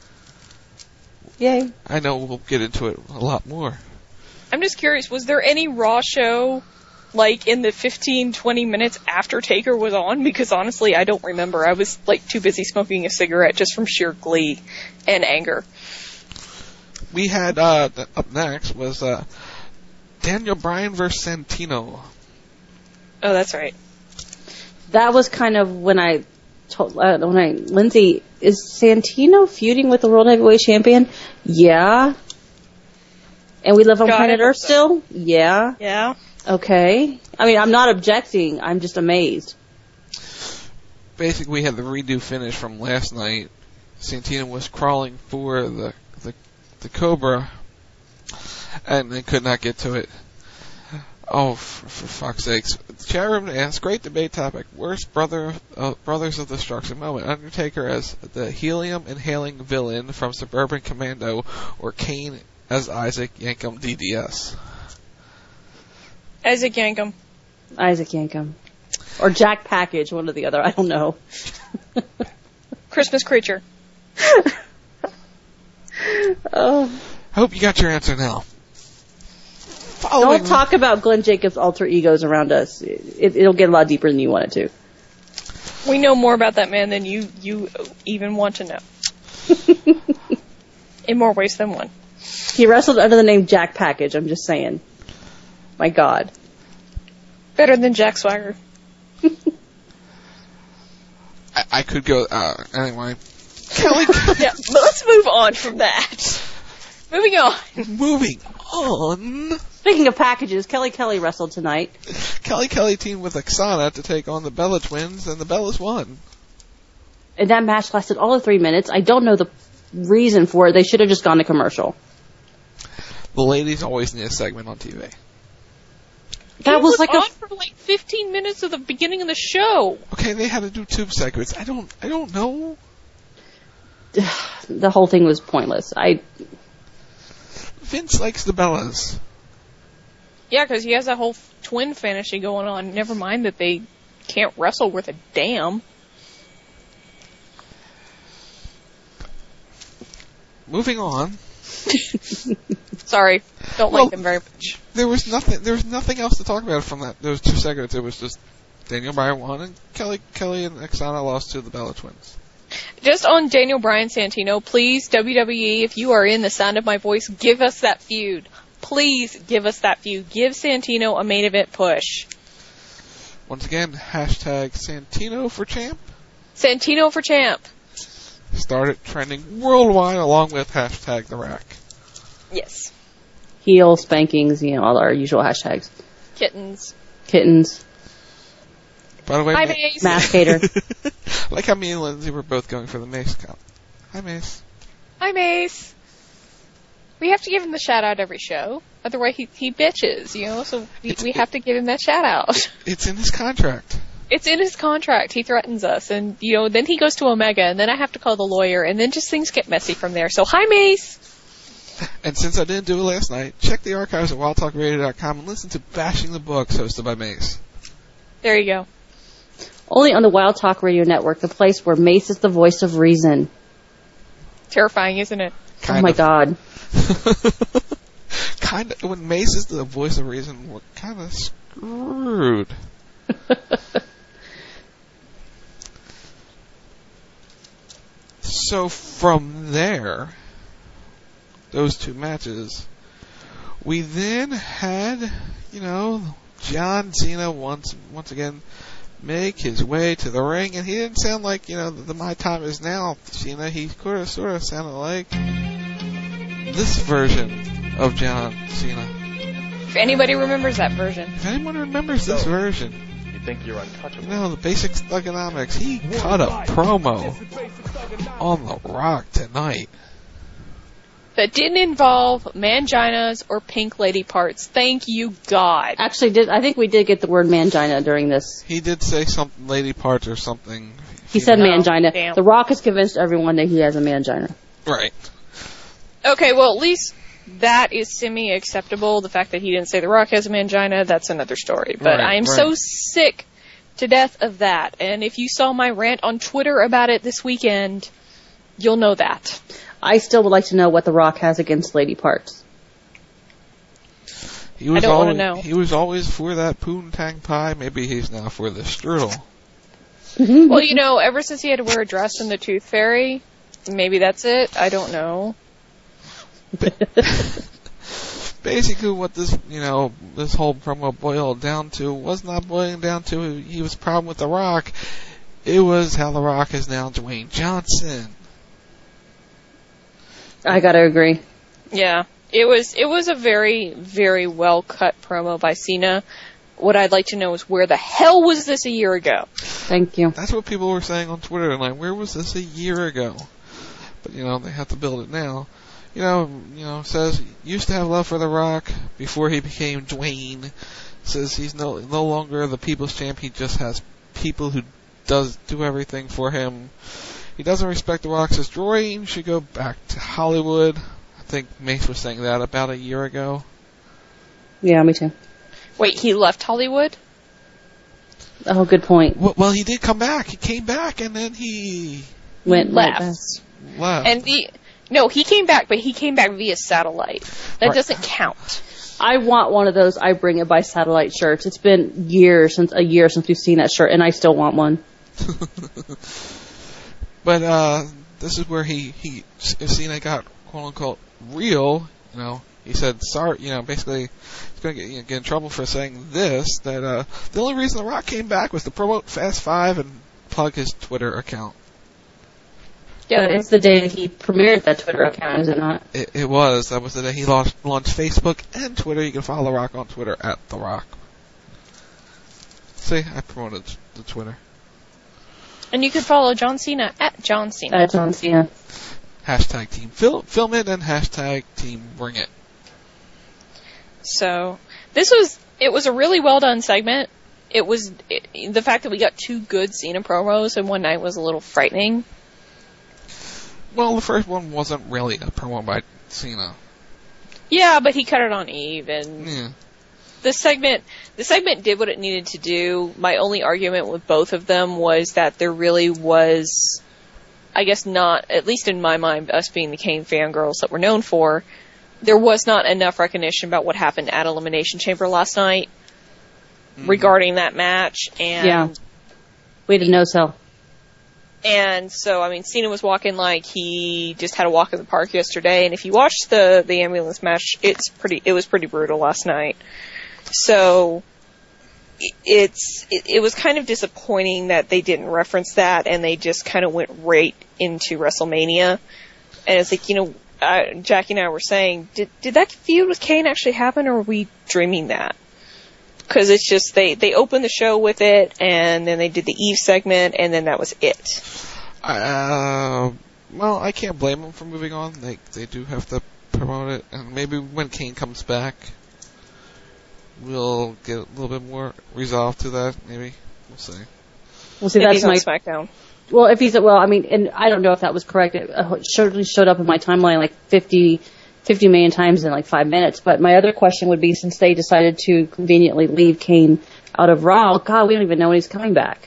Speaker 5: Yay.
Speaker 4: I know we'll get into it a lot more.
Speaker 6: I'm just curious, was there any Raw show, like, in the fifteen, twenty minutes after Taker was on? Because honestly, I don't remember. I was, like, too busy smoking a cigarette just from sheer glee and anger.
Speaker 4: We had, uh, th- up next was, uh, Daniel Bryan versus Santino.
Speaker 6: Oh, that's right.
Speaker 5: That was kind of when I told, uh, when I, Lindsay, is Santino feuding with the World Heavyweight Champion? Yeah. And we live on
Speaker 6: God,
Speaker 5: planet
Speaker 6: I hope
Speaker 5: Earth
Speaker 6: so.
Speaker 5: still? Yeah.
Speaker 6: Yeah.
Speaker 5: Okay. I mean, I'm not objecting. I'm just amazed.
Speaker 4: Basically, we had the redo finish from last night. Santino was crawling for the the, the Cobra, and they could not get to it. Oh, for, for fuck's sakes. The chat room asks, great debate topic. Worst brother, uh, Brothers of Destruction moment. Undertaker as the helium-inhaling villain from Suburban Commando, or Kane as Isaac Yankem D D S.
Speaker 6: Isaac Yankem.
Speaker 5: Isaac Yankem. Or Jack Package, one or the other. I don't know.
Speaker 6: Christmas creature.
Speaker 5: Oh.
Speaker 4: Hope you got your answer now. Following
Speaker 5: Don't talk about Glenn Jacobs' alter egos around us. It, it'll get a lot deeper than you want it to.
Speaker 6: We know more about that man than you, you even want to know. In more ways than one.
Speaker 5: He wrestled under the name Jack Package, I'm just saying. My God.
Speaker 6: Better than Jack Swagger.
Speaker 4: I, I could go, uh, anyway. Kelly,
Speaker 6: Yeah, but let's move on from that. Moving on.
Speaker 4: moving on.
Speaker 5: Speaking of packages, Kelly Kelly wrestled tonight.
Speaker 4: Kelly Kelly teamed with Oksana to take on the Bella Twins, and the Bellas won.
Speaker 5: And that match lasted all of three minutes. I don't know the reason for it. They should have just gone to commercial.
Speaker 4: The ladies always need a segment on T V.
Speaker 5: That
Speaker 6: It
Speaker 5: was like
Speaker 6: on
Speaker 5: a...
Speaker 6: for like fifteen minutes of the beginning of the show.
Speaker 4: Okay, they had to do tube segments. I don't, I don't know.
Speaker 5: The whole thing was pointless. I...
Speaker 4: Vince likes the Bellas.
Speaker 6: Yeah, because he has that whole twin fantasy going on. Never mind that they can't wrestle worth a damn.
Speaker 4: Moving on.
Speaker 6: Sorry, don't
Speaker 4: Well,
Speaker 6: like them very much.
Speaker 4: There was nothing. There was nothing else to talk about from that. Those two segments. It was just Daniel Bryan won, and Kelly Kelly and Oksana lost to the Bella Twins.
Speaker 6: Just on Daniel Bryan Santino, please, W W E, if you are in the sound of my voice, give us that feud. Please give us that feud. Give Santino a main event push.
Speaker 4: Once again, hashtag Santino for champ
Speaker 6: Santino for champ.
Speaker 4: started trending worldwide, along with hashtag The Rack.
Speaker 6: Yes.
Speaker 5: Heel, spankings, you know, all our usual hashtags.
Speaker 6: Kittens.
Speaker 5: Kittens.
Speaker 4: By the way,
Speaker 6: Hi,
Speaker 4: Ma-
Speaker 6: Mace.
Speaker 5: Masticator.
Speaker 4: like how me and Lindsay were both going for the Mace Cup. Hi, Mace.
Speaker 6: Hi, Mace. We have to give him the shout out every show. Otherwise, he, he bitches, you know, so we, we have to give him that shout out.
Speaker 4: It's in his contract.
Speaker 6: It's in his contract. He threatens us. And, you know, then he goes to Omega, and then I have to call the lawyer, and then just things get messy from there. So, hi, Mace.
Speaker 4: And since I didn't do it last night, check the archives at wild talk radio dot com and listen to Bashing the Books, hosted by Mace.
Speaker 6: There you go.
Speaker 5: Only on the Wild Talk Radio Network, the place where Mace is the voice of reason.
Speaker 6: Terrifying, isn't it?
Speaker 4: Kind
Speaker 5: oh my
Speaker 4: of.
Speaker 5: God.
Speaker 4: kind of. When Mace is the voice of reason, we're kind of screwed. So from there, those two matches, we then had, you know, John Cena once once again make his way to the ring, and he didn't sound like, you know, the, the My Time Is Now Cena. He sort of, sort of sounded like this version of John Cena.
Speaker 6: If anybody remembers that version.
Speaker 4: If anyone remembers this version,
Speaker 1: You think you're untouchable?
Speaker 4: you know, the basic thugonomics, he cut a promo on The Rock tonight.
Speaker 6: That didn't involve manginas or pink lady parts. Thank you, God.
Speaker 5: Actually, did I think we did get the word mangina during this.
Speaker 4: He did say something, lady parts or something.
Speaker 5: He said
Speaker 6: Oh,
Speaker 5: mangina.
Speaker 6: damn.
Speaker 5: The Rock has convinced everyone that he has a mangina.
Speaker 4: Right.
Speaker 6: Okay, well, at least that is semi-acceptable. The fact that he didn't say The Rock has a mangina, that's another story. But
Speaker 4: Right,
Speaker 6: I am
Speaker 4: right.
Speaker 6: so sick to death of that. And if you saw my rant on Twitter about it this weekend, you'll know that.
Speaker 5: I still would like to know what The Rock has against lady parts.
Speaker 4: He was
Speaker 6: I don't wanna
Speaker 4: always,
Speaker 6: know.
Speaker 4: He was always for that poontang pie. Maybe he's now for the strudel.
Speaker 6: Well, you know, ever since he had to wear a dress in the Tooth Fairy, maybe that's it. I don't know.
Speaker 4: basically what this, you know, this whole promo boiled down to was not boiling down to he was a problem with The Rock. It was how The Rock is now Dwayne Johnson.
Speaker 5: I gotta agree.
Speaker 6: Yeah. It was it was a very, very well cut promo by Cena. What I'd like to know is where the hell was this a year ago?
Speaker 5: Thank you.
Speaker 4: That's what people were saying on Twitter, like, where was this a year ago? But, you know, they have to build it now. You know, you know, says, used to have love for The Rock before he became Dwayne. Says he's no no longer the people's champ, he just has people who does do everything for him. He doesn't respect The Rock, says Dwayne should go back to Hollywood. I think Mace was saying that about a year ago.
Speaker 5: Yeah, me too.
Speaker 6: Wait, he left Hollywood?
Speaker 5: Oh, good point.
Speaker 4: Well, well he did come back. He came back and then he
Speaker 5: Went
Speaker 6: left.
Speaker 5: left.
Speaker 4: left.
Speaker 6: And the no, he came back, but he came back via satellite. That
Speaker 4: Right.
Speaker 6: doesn't count.
Speaker 5: I want one of those I bring it by satellite shirts. It's been years since a year since we've seen that shirt, and I still want one.
Speaker 4: But uh, this is where he he Cena got quote unquote real. You know, he said sorry. You know, basically he's going to get, you know, get in trouble for saying this. That uh, the only reason The Rock came back was to promote Fast Five and plug his Twitter account.
Speaker 5: Yeah, it's the day that he premiered that Twitter account, is it not?
Speaker 4: It, it was. That was the day he launched, launched Facebook and Twitter. You can follow The Rock on Twitter at The Rock. See, I promoted the Twitter.
Speaker 6: And you can follow John Cena at John Cena.
Speaker 5: At John Cena.
Speaker 4: Hashtag team film, film it and hashtag team bring it.
Speaker 6: So this was it was a really well done segment. It was it, the fact that we got two good Cena promos in one night was a little frightening.
Speaker 4: Well, the first one wasn't really a promo by Cena.
Speaker 6: Yeah, but he cut it on Eve, and
Speaker 4: Yeah.
Speaker 6: the segment the segment did what it needed to do. My only argument with both of them was that there really was, I guess not, at least in my mind, us being the Kane fangirls that we're known for, there was not enough recognition about what happened at Elimination Chamber last night
Speaker 4: Mhm.
Speaker 6: regarding that match. And
Speaker 5: Yeah. We didn't know so.
Speaker 6: And so, I mean, Cena was walking like he just had a walk in the park yesterday. And if you watch the, the ambulance match, it's pretty, it was pretty brutal last night. So, it's, it, it was kind of disappointing that they didn't reference that and they just kind of went right into WrestleMania. And it's like, you know, uh, Jackie and I were saying, did, did that feud with Kane actually happen or were we dreaming that? Because it's just, they, they opened the show with it, and then they did the Eve segment, and then that was it.
Speaker 4: Uh, well, I can't blame them for moving on. They they do have to promote it, and maybe when Kane comes back, we'll get a little bit more resolve to that. Maybe we'll see.
Speaker 5: We'll see.
Speaker 6: If
Speaker 5: That's
Speaker 6: he's on
Speaker 5: my
Speaker 6: SmackDown.
Speaker 5: well. If he's well, I mean, and I don't know if that was correct. It uh, certainly showed up in my timeline like fifty, fifty million times in like five minutes. But my other question would be, since they decided to conveniently leave Kane out of Raw, God, we don't even know when he's coming back.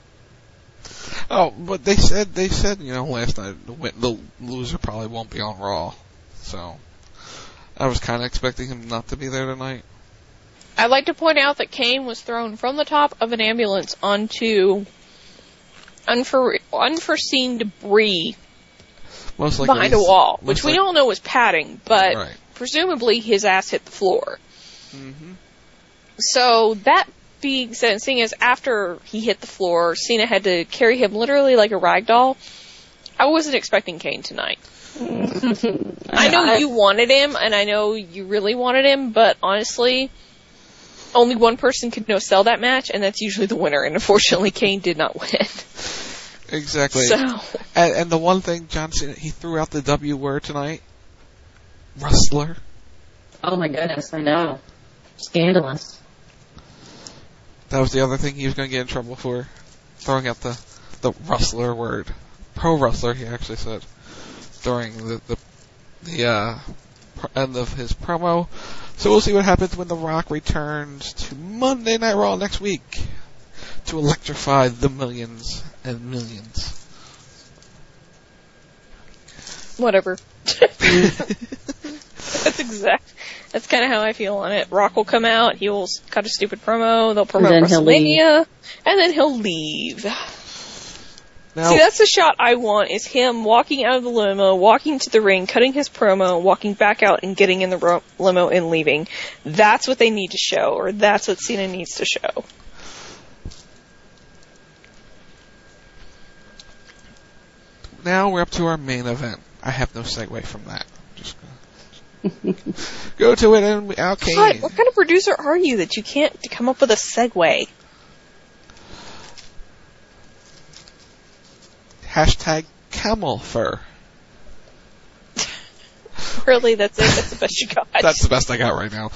Speaker 4: Oh, but they said they said you know last night the, win- the loser probably won't be on Raw, so I was kind of expecting him not to be there tonight.
Speaker 6: I'd like to point out that Kane was thrown from the top of an ambulance onto unfor- unforeseen debris
Speaker 4: Most likely
Speaker 6: behind a
Speaker 4: he's-
Speaker 6: wall,
Speaker 4: most
Speaker 6: which we
Speaker 4: like-
Speaker 6: all know was padding, but
Speaker 4: Right.
Speaker 6: presumably his ass hit the floor.
Speaker 4: Mhm.
Speaker 6: So that being said, seeing as after he hit the floor, Cena had to carry him literally like a rag doll, I wasn't expecting Kane tonight. I know you wanted him, and I know you really wanted him, but honestly, only one person could no sell that match, and that's usually the winner, and unfortunately Kane did not win.
Speaker 4: Exactly.
Speaker 6: So,
Speaker 4: And, and the one thing John Cena, he threw out the W word tonight. Rustler.
Speaker 5: Oh my goodness, I know. Scandalous.
Speaker 4: That was the other thing he was going to get in trouble for. Throwing out the, the rustler word. Pro wrestler, he actually said. During the, the, the uh, pr- end of his promo. So we'll see what happens when The Rock returns to Monday Night Raw next week. To electrify the millions and millions.
Speaker 6: whatever. That's exact. That's kind of how I feel on it. Rock will come out, he will cut a stupid promo, they'll promote
Speaker 5: And then he'll
Speaker 6: WrestleMania, and then he'll leave.
Speaker 4: Now,
Speaker 6: See, that's the shot I want, is him walking out of the limo, walking to the ring, cutting his promo, walking back out and getting in the ro- limo and leaving. That's what they need to show, or that's what Cena needs to show.
Speaker 4: now we're up to our main event. I have no segue from that. Just gonna go to it and okay.
Speaker 6: God, what kind of producer are you that you can't come up with a segue?
Speaker 4: Hashtag camel fur.
Speaker 6: Really, that's it? That's the best you got?
Speaker 4: That's the best I got right now.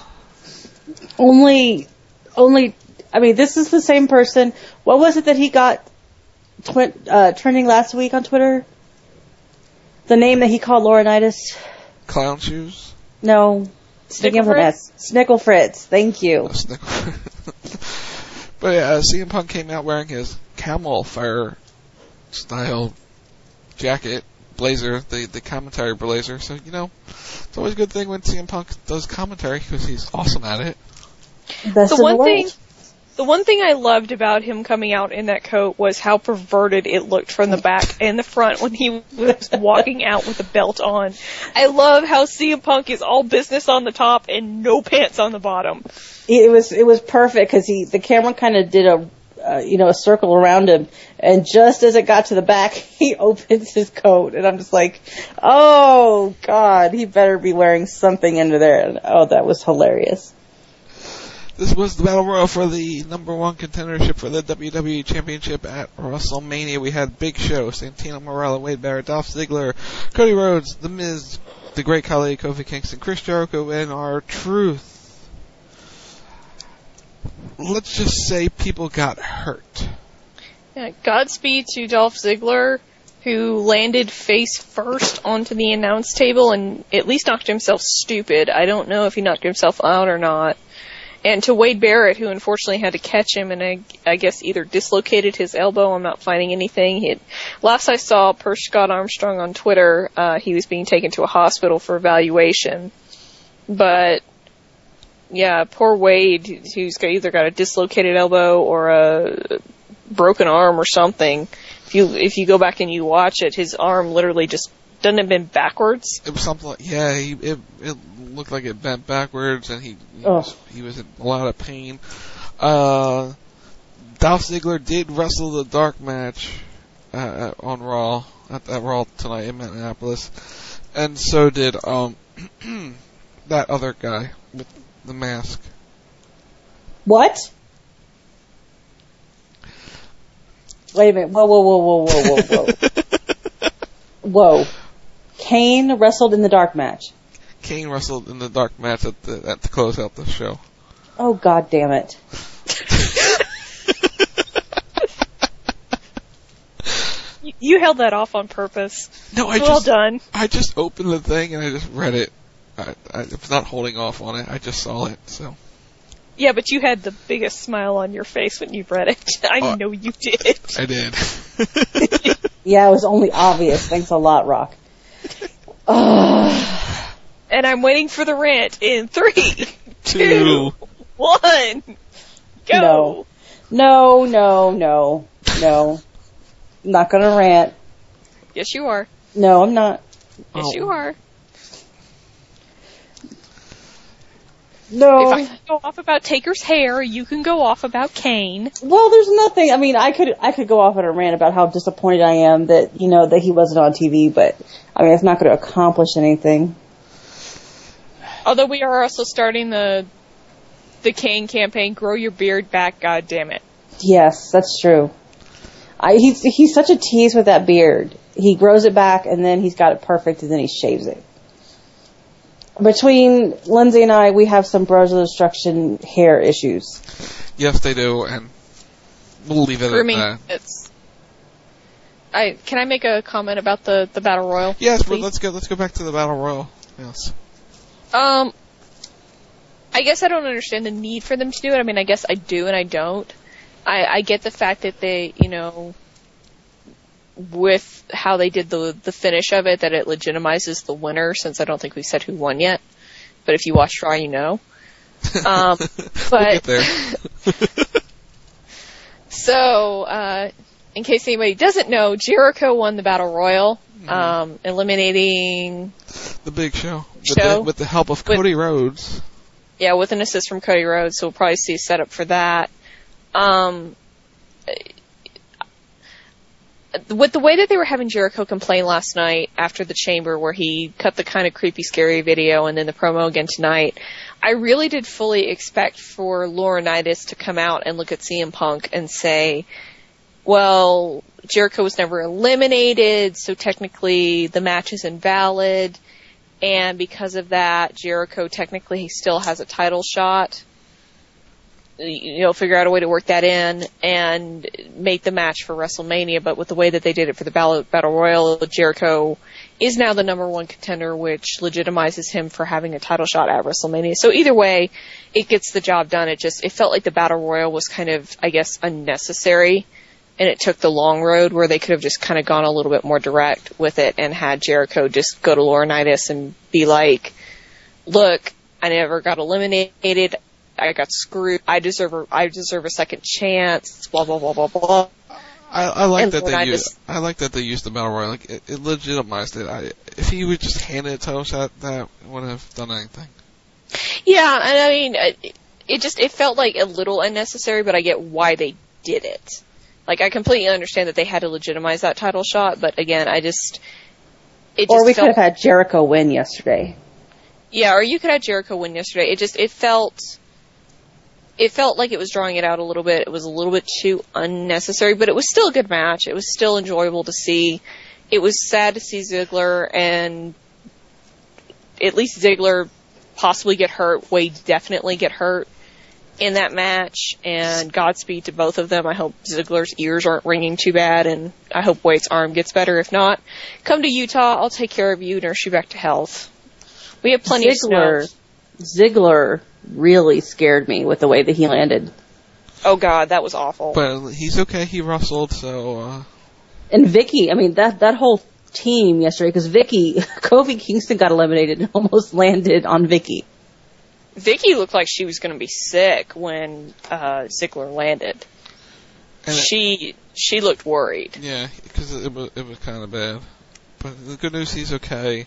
Speaker 5: Only, only, I mean, this is the same person. What was it that he got twi- uh, trending last week on Twitter? The name that he called Laurinaitis?
Speaker 4: Clown shoes?
Speaker 5: No. Sticking with an S. Snickle Fritz. Thank you.
Speaker 4: Oh, Snickle. But yeah, C M Punk came out wearing his camel fur style jacket, blazer, the, the commentary blazer. So, you know, it's always a good thing when C M Punk does commentary because he's awesome at it.
Speaker 5: Best
Speaker 6: The
Speaker 5: in
Speaker 6: one
Speaker 5: the
Speaker 6: thing,
Speaker 5: world.
Speaker 6: the one thing I loved about him coming out in that coat was how perverted it looked from the back and the front when he was walking out with the belt on. I love how C M Punk is all business on the top and no pants on the bottom.
Speaker 5: It was it was perfect because he the camera kind of did a uh, you know a circle around him, and just as it got to the back, he opens his coat, and I'm just like, oh God, he better be wearing something under there. And oh, that was hilarious.
Speaker 4: This was the Battle Royal for the number one contendership for the W W E Championship at WrestleMania. We had Big Show, Santino Marella, Wade Barrett, Dolph Ziggler, Cody Rhodes, The Miz, The Great Khali, Kofi Kingston, Chris Jericho, and R-Truth. Let's just say people got hurt.
Speaker 6: Yeah, Godspeed to Dolph Ziggler, who landed face first onto the announce table and at least knocked himself stupid. I don't know if he knocked himself out or not. And to Wade Barrett, who unfortunately had to catch him and I, I guess either dislocated his elbow. I'm not finding anything. He had, last I saw, per Scott Armstrong on Twitter, uh, he was being taken to a hospital for evaluation. But yeah, poor Wade, who's got, either got a dislocated elbow or a broken arm or something. If you if you go back and you watch it, his arm literally just doesn't have been backwards.
Speaker 4: It was something like, yeah, he, it, it looked like it bent backwards, and he he,
Speaker 5: Oh.
Speaker 4: was, he was in a lot of pain. Uh, Dolph Ziggler did wrestle the dark match uh, on Raw, at, at Raw tonight in Minneapolis, and so did um that other guy with the mask.
Speaker 5: What? Wait a minute. Whoa, whoa, whoa, whoa, whoa, whoa, whoa. Whoa. Kane wrestled in the dark match.
Speaker 4: Kane wrestled in the dark match at the at to close out the show.
Speaker 5: Oh, God damn it.
Speaker 6: You, you held that off on purpose.
Speaker 4: No, I
Speaker 6: well
Speaker 4: just
Speaker 6: done.
Speaker 4: I just opened the thing and I just read it. I, I was not holding off on it. I just saw it. So
Speaker 6: Yeah, but you had the biggest smile on your face when you read it. I
Speaker 4: Uh,
Speaker 6: know you did.
Speaker 4: I did.
Speaker 5: Yeah, it was only obvious. Thanks a lot, Rock. Ugh.
Speaker 6: And I'm waiting for the rant in three,
Speaker 4: Two.
Speaker 6: two, one, go.
Speaker 5: No. No, no, no, no. I'm not gonna rant.
Speaker 6: Yes, you are.
Speaker 5: No, I'm not.
Speaker 6: Yes,
Speaker 4: Oh.
Speaker 6: you are.
Speaker 5: No.
Speaker 6: If I can go off about Taker's hair, you can go off about Kane.
Speaker 5: Well, there's nothing. I mean, I could I could go off on a rant about how disappointed I am that you know that he wasn't on T V, but I mean, it's not going to accomplish anything.
Speaker 6: Although we are also starting the the Kane campaign, grow your beard back, God damn it.
Speaker 5: Yes, that's true. I, he's he's such a tease with that beard. He grows it back and then he's got it perfect and then he shaves it. Between Lindsay and I, we have some Bros of Destruction hair issues.
Speaker 4: Yes, they do, and we'll leave it
Speaker 6: Grooming
Speaker 4: at that.
Speaker 6: it's I can I make a comment about the, the Battle Royal?
Speaker 4: Yes, but
Speaker 6: please?
Speaker 4: let's go. Let's go back to the Battle Royal. Yes.
Speaker 6: Um, I guess I don't understand the need for them to do it. I mean, I guess I do and I don't. I, I get the fact that they, you know, with how they did the the finish of it, that it legitimizes the winner, since I don't think we said who won yet. But if you watch Raw, you know. Um,
Speaker 4: We'll
Speaker 6: but
Speaker 4: get there.
Speaker 6: so, uh, in case anybody doesn't know, Jericho won the Battle Royal, mm-hmm. um, eliminating
Speaker 4: the Big Show. With,
Speaker 6: show.
Speaker 4: The, with the help of Cody
Speaker 6: with,
Speaker 4: Rhodes.
Speaker 6: Yeah, with an assist from Cody Rhodes, so we'll probably see a setup for that. Um, with the way that they were having Jericho complain last night after the Chamber, where he cut the kind of creepy, scary video and then the promo again tonight, I really did fully expect for Laurinaitis to come out and look at C M Punk and say, well, Jericho was never eliminated, so technically the match is invalid, and because of that, Jericho technically still has a title shot. You know, figure out a way to work that in and make the match for WrestleMania, but with the way that they did it for the Battle, Battle Royal, Jericho is now the number one contender, which legitimizes him for having a title shot at WrestleMania. So either way, it gets the job done. It just, it felt like the Battle Royal was kind of, I guess, unnecessary, and it took the long road where they could have just kind of gone a little bit more direct with it and had Jericho just go to Laurinaitis and be like, look, I never got eliminated. I got screwed. I deserve a, I deserve a second chance. Blah blah blah blah blah.
Speaker 4: I, I like
Speaker 6: and
Speaker 4: that they
Speaker 6: I
Speaker 4: used.
Speaker 6: just,
Speaker 4: I like that they used the Battle Royal. Like it, it legitimized it. I, if he would just hand it a title shot, that wouldn't have done anything.
Speaker 6: Yeah, and I mean, it, it just it felt like a little unnecessary, but I get why they did it. Like I completely understand that they had to legitimize that title shot, but again, I just. It just
Speaker 5: or we
Speaker 6: felt,
Speaker 5: could have had Jericho win yesterday.
Speaker 6: Yeah, or you could have Jericho win yesterday. It just it felt. It felt like it was drawing it out a little bit. It was a little bit too unnecessary, but it was still a good match. It was still enjoyable to see. It was sad to see Ziggler and at least Ziggler possibly get hurt. Wade definitely get hurt in that match, and Godspeed to both of them. I hope Ziggler's ears aren't ringing too bad, and I hope Wade's arm gets better. If not, come to Utah. I'll take care of you, nurse you back to health. We have plenty
Speaker 5: Ziggler,
Speaker 6: of snow.
Speaker 5: Ziggler really scared me with the way that he landed.
Speaker 6: Oh God, that was awful.
Speaker 4: But he's okay. He wrestled, so. Uh...
Speaker 5: And Vicky, I mean that that whole team yesterday, because Vicky, Kofi Kingston got eliminated and almost landed on Vicky.
Speaker 6: Vicky looked like she was going to be sick when uh, Ziggler landed. And she she looked worried.
Speaker 4: Yeah, because it was it was kind of bad. But the good news, he's okay.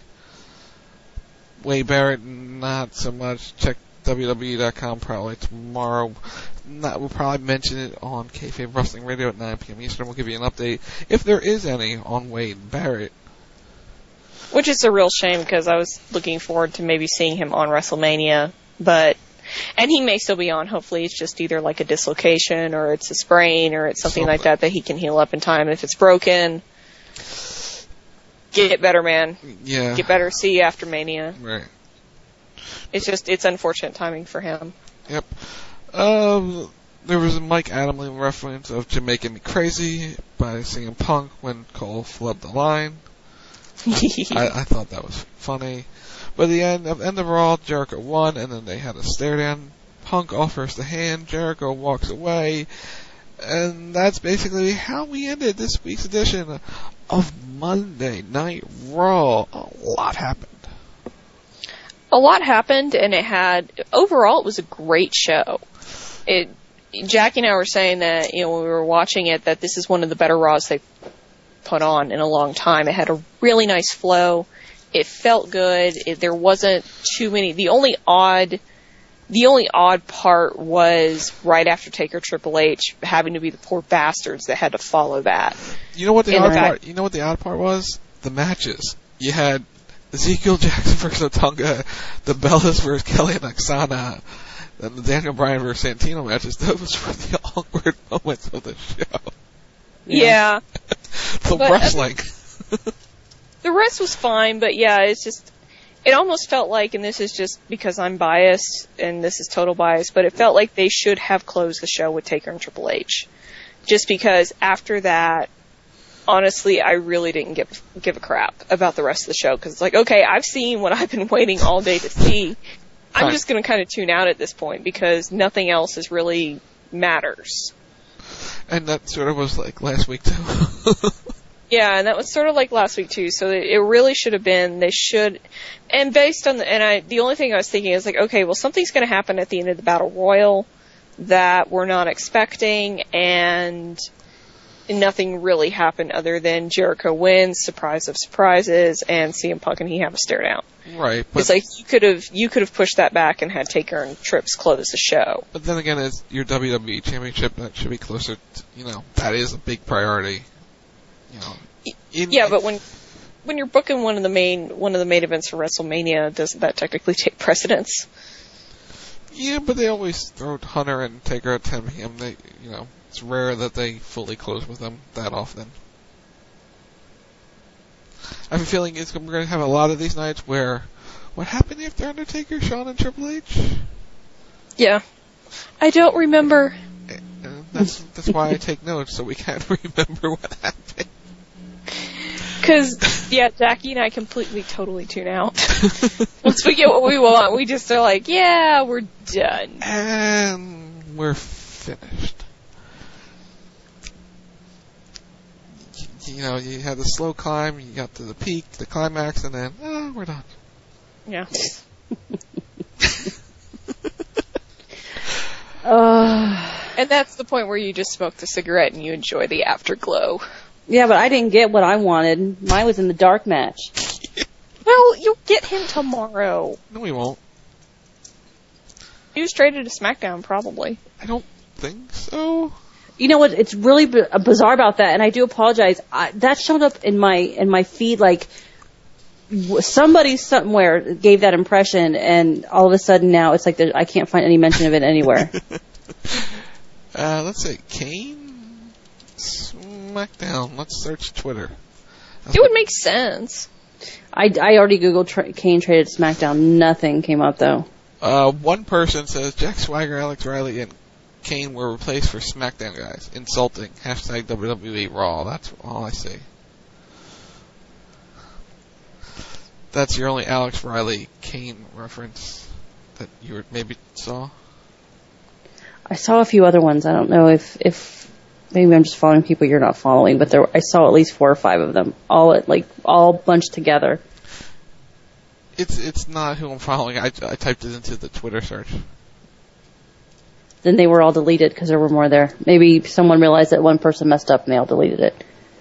Speaker 4: Wade Barrett, not so much. Check W W E dot com probably tomorrow. Not, we'll probably mention it on Kayfabe Wrestling Radio at nine p.m. Eastern. We'll give you an update, if there is any, on Wade Barrett.
Speaker 6: Which is a real shame, because I was looking forward to maybe seeing him on WrestleMania. But, and he may still be on. Hopefully it's just either like a dislocation, or it's a sprain, or it's something, something. like that that he can heal up in time. If it's broken, get better, man.
Speaker 4: Yeah.
Speaker 6: Get better. See you after Mania.
Speaker 4: Right.
Speaker 6: It's just, it's unfortunate timing for him.
Speaker 4: Yep. Um, there was a Mike Adamle reference of "Jamaican Me Crazy" by C M Punk when Cole flubbed the line. I, I thought that was funny. But at the end of end of Raw, Jericho won, and then they had a stare down. Punk offers the hand, Jericho walks away, and that's basically how we ended this week's edition of Monday Night Raw. A lot happened.
Speaker 6: A lot happened, and it had, overall, it was a great show. It, Jackie and I were saying that, you know, when we were watching it, that this is one of the better Raws they've put on in a long time. It had a really nice flow. It felt good. It, there wasn't too many, the only odd, the only odd part was right after Taker Triple H having to be the poor bastards that had to follow that.
Speaker 4: You know what the
Speaker 6: In
Speaker 4: odd
Speaker 6: fact,
Speaker 4: part, you know what the odd part was? The matches. You had Ezekiel Jackson versus Otunga, the Bellas versus Kelly and Oksana, and the Daniel Bryan versus Santino matches. Those were the awkward moments of the show.
Speaker 6: Yeah.
Speaker 4: The
Speaker 6: but,
Speaker 4: wrestling.
Speaker 6: Uh, the rest was fine, but yeah, it's just, it almost felt like, and this is just because I'm biased, and this is total bias, but it felt like they should have closed the show with Taker and Triple H. Just because after that, honestly, I really didn't give give a crap about the rest of the show, because it's like, okay, I've seen what I've been waiting all day to see. I'm just going to kind of tune out at this point, because nothing else is really matters.
Speaker 4: And that sort of was like last week, too.
Speaker 6: Yeah, and that was sort of like last week, too. So it really should have been, they should, and based on the, and I, the only thing I was thinking is like, okay, well, something's going to happen at the end of the Battle Royal that we're not expecting, and nothing really happened other than Jericho wins, surprise of surprises, and C M Punk and he have a stare down.
Speaker 4: Right, but
Speaker 6: it's like you could have you could have pushed that back and had Taker and Trips close the show.
Speaker 4: But then again, it's your W W E Championship that should be closer. To, you know, that is a big priority. You know, in,
Speaker 6: yeah, but when when you're booking one of the main one of the main events for WrestleMania, doesn't that technically take precedence?
Speaker 4: Yeah, but they always throw Hunter and Taker at ten p.m. They, you know, it's rare that they fully close with them that often. I have a feeling it's, we're going to have a lot of these nights where, what happened after Undertaker, Shawn, and Triple H?
Speaker 6: Yeah. I don't remember.
Speaker 4: And that's that's why I take notes, so we can't remember what happened.
Speaker 6: Because, yeah, Jackie and I completely, totally tune out. Once we get what we want, we just are like, yeah, we're done.
Speaker 4: And we're finished. You know, you had the slow climb, you got to the peak, the climax, and then, oh, we're done.
Speaker 6: Yeah.
Speaker 5: uh,
Speaker 6: and that's the point where you just smoke the cigarette and you enjoy the afterglow.
Speaker 5: Yeah, but I didn't get what I wanted. Mine was in the dark match.
Speaker 6: Well, you'll get him tomorrow.
Speaker 4: No, we won't.
Speaker 6: He was traded to SmackDown, probably.
Speaker 4: I don't think so.
Speaker 5: You know what? It's really b- bizarre about that, and I do apologize. I, that showed up in my in my feed like w- somebody somewhere gave that impression, and all of a sudden now it's like I can't find any mention of it anywhere.
Speaker 4: uh, let's see, Kane, SmackDown. Let's search Twitter. That's
Speaker 6: it would make sense.
Speaker 5: I, I already googled tra- Kane traded SmackDown. Nothing came up though.
Speaker 4: Uh, one person says Jack Swagger, Alex Riley, and Kane were replaced for SmackDown guys. Insulting. Hashtag W W E Raw. That's all I see. That's your only Alex Riley Kane reference that you were, maybe saw?
Speaker 5: I saw a few other ones. I don't know if, if maybe I'm just following people you're not following, but there I saw at least four or five of them, all at, like all bunched together.
Speaker 4: It's it's not who I'm following. I, I typed it into the Twitter search.
Speaker 5: Then they were all deleted because there were more there. Maybe someone realized that one person messed up and they all deleted it.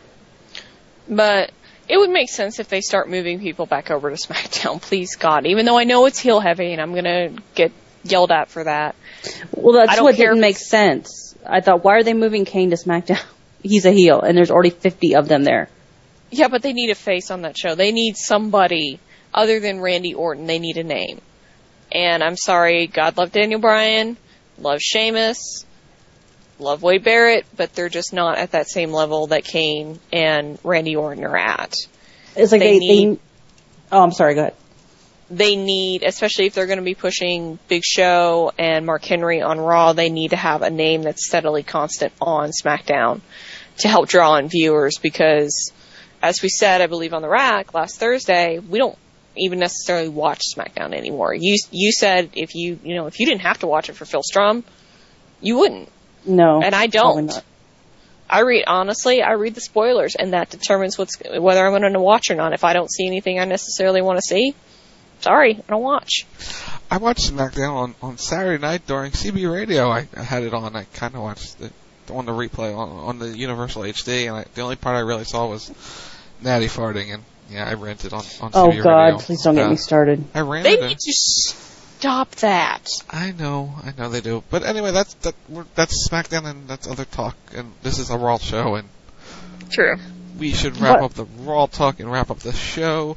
Speaker 6: But it would make sense if they start moving people back over to SmackDown, please God. Even though I know it's heel heavy and I'm going to get yelled at for that.
Speaker 5: Well, that's what didn't make sense. I thought, why are they moving Kane to SmackDown? He's a heel and there's already fifty of them there.
Speaker 6: Yeah, but they need a face on that show. They need somebody other than Randy Orton. They need a name. And I'm sorry, God love Daniel Bryan. Love Sheamus, love Wade Barrett, but they're just not at that same level that Kane and Randy Orton are at.
Speaker 5: It's like they, they need. They, oh, I'm sorry. Go ahead.
Speaker 6: They need, especially if they're going to be pushing Big Show and Mark Henry on Raw, they need to have a name that's steadily constant on SmackDown to help draw in viewers. Because, as we said, I believe on the Rack last Thursday, we don't even necessarily watch SmackDown anymore. You you said if you you know if you didn't have to watch it for Phil Strum, you wouldn't.
Speaker 5: No,
Speaker 6: and I don't. I read honestly. I read the spoilers, and that determines what's whether I'm going to watch or not. If I don't see anything I necessarily want to see, sorry, I don't watch.
Speaker 4: I watched SmackDown on, on Saturday night during C B Radio. I, I had it on. I kind of watched it on the replay on, on the Universal H D, and I, the only part I really saw was Natty farting and. Yeah, I rented on, on
Speaker 5: oh,
Speaker 4: C B
Speaker 5: God,
Speaker 4: Radio.
Speaker 5: please don't get
Speaker 4: uh,
Speaker 5: me started.
Speaker 4: I ran
Speaker 6: They
Speaker 4: it.
Speaker 6: need to stop that.
Speaker 4: I know, I know they do. But anyway, that's that. We're, that's SmackDown and that's other talk. And this is a Raw show, and
Speaker 6: true.
Speaker 4: We should wrap
Speaker 5: what?
Speaker 4: up the Raw talk and wrap up the show.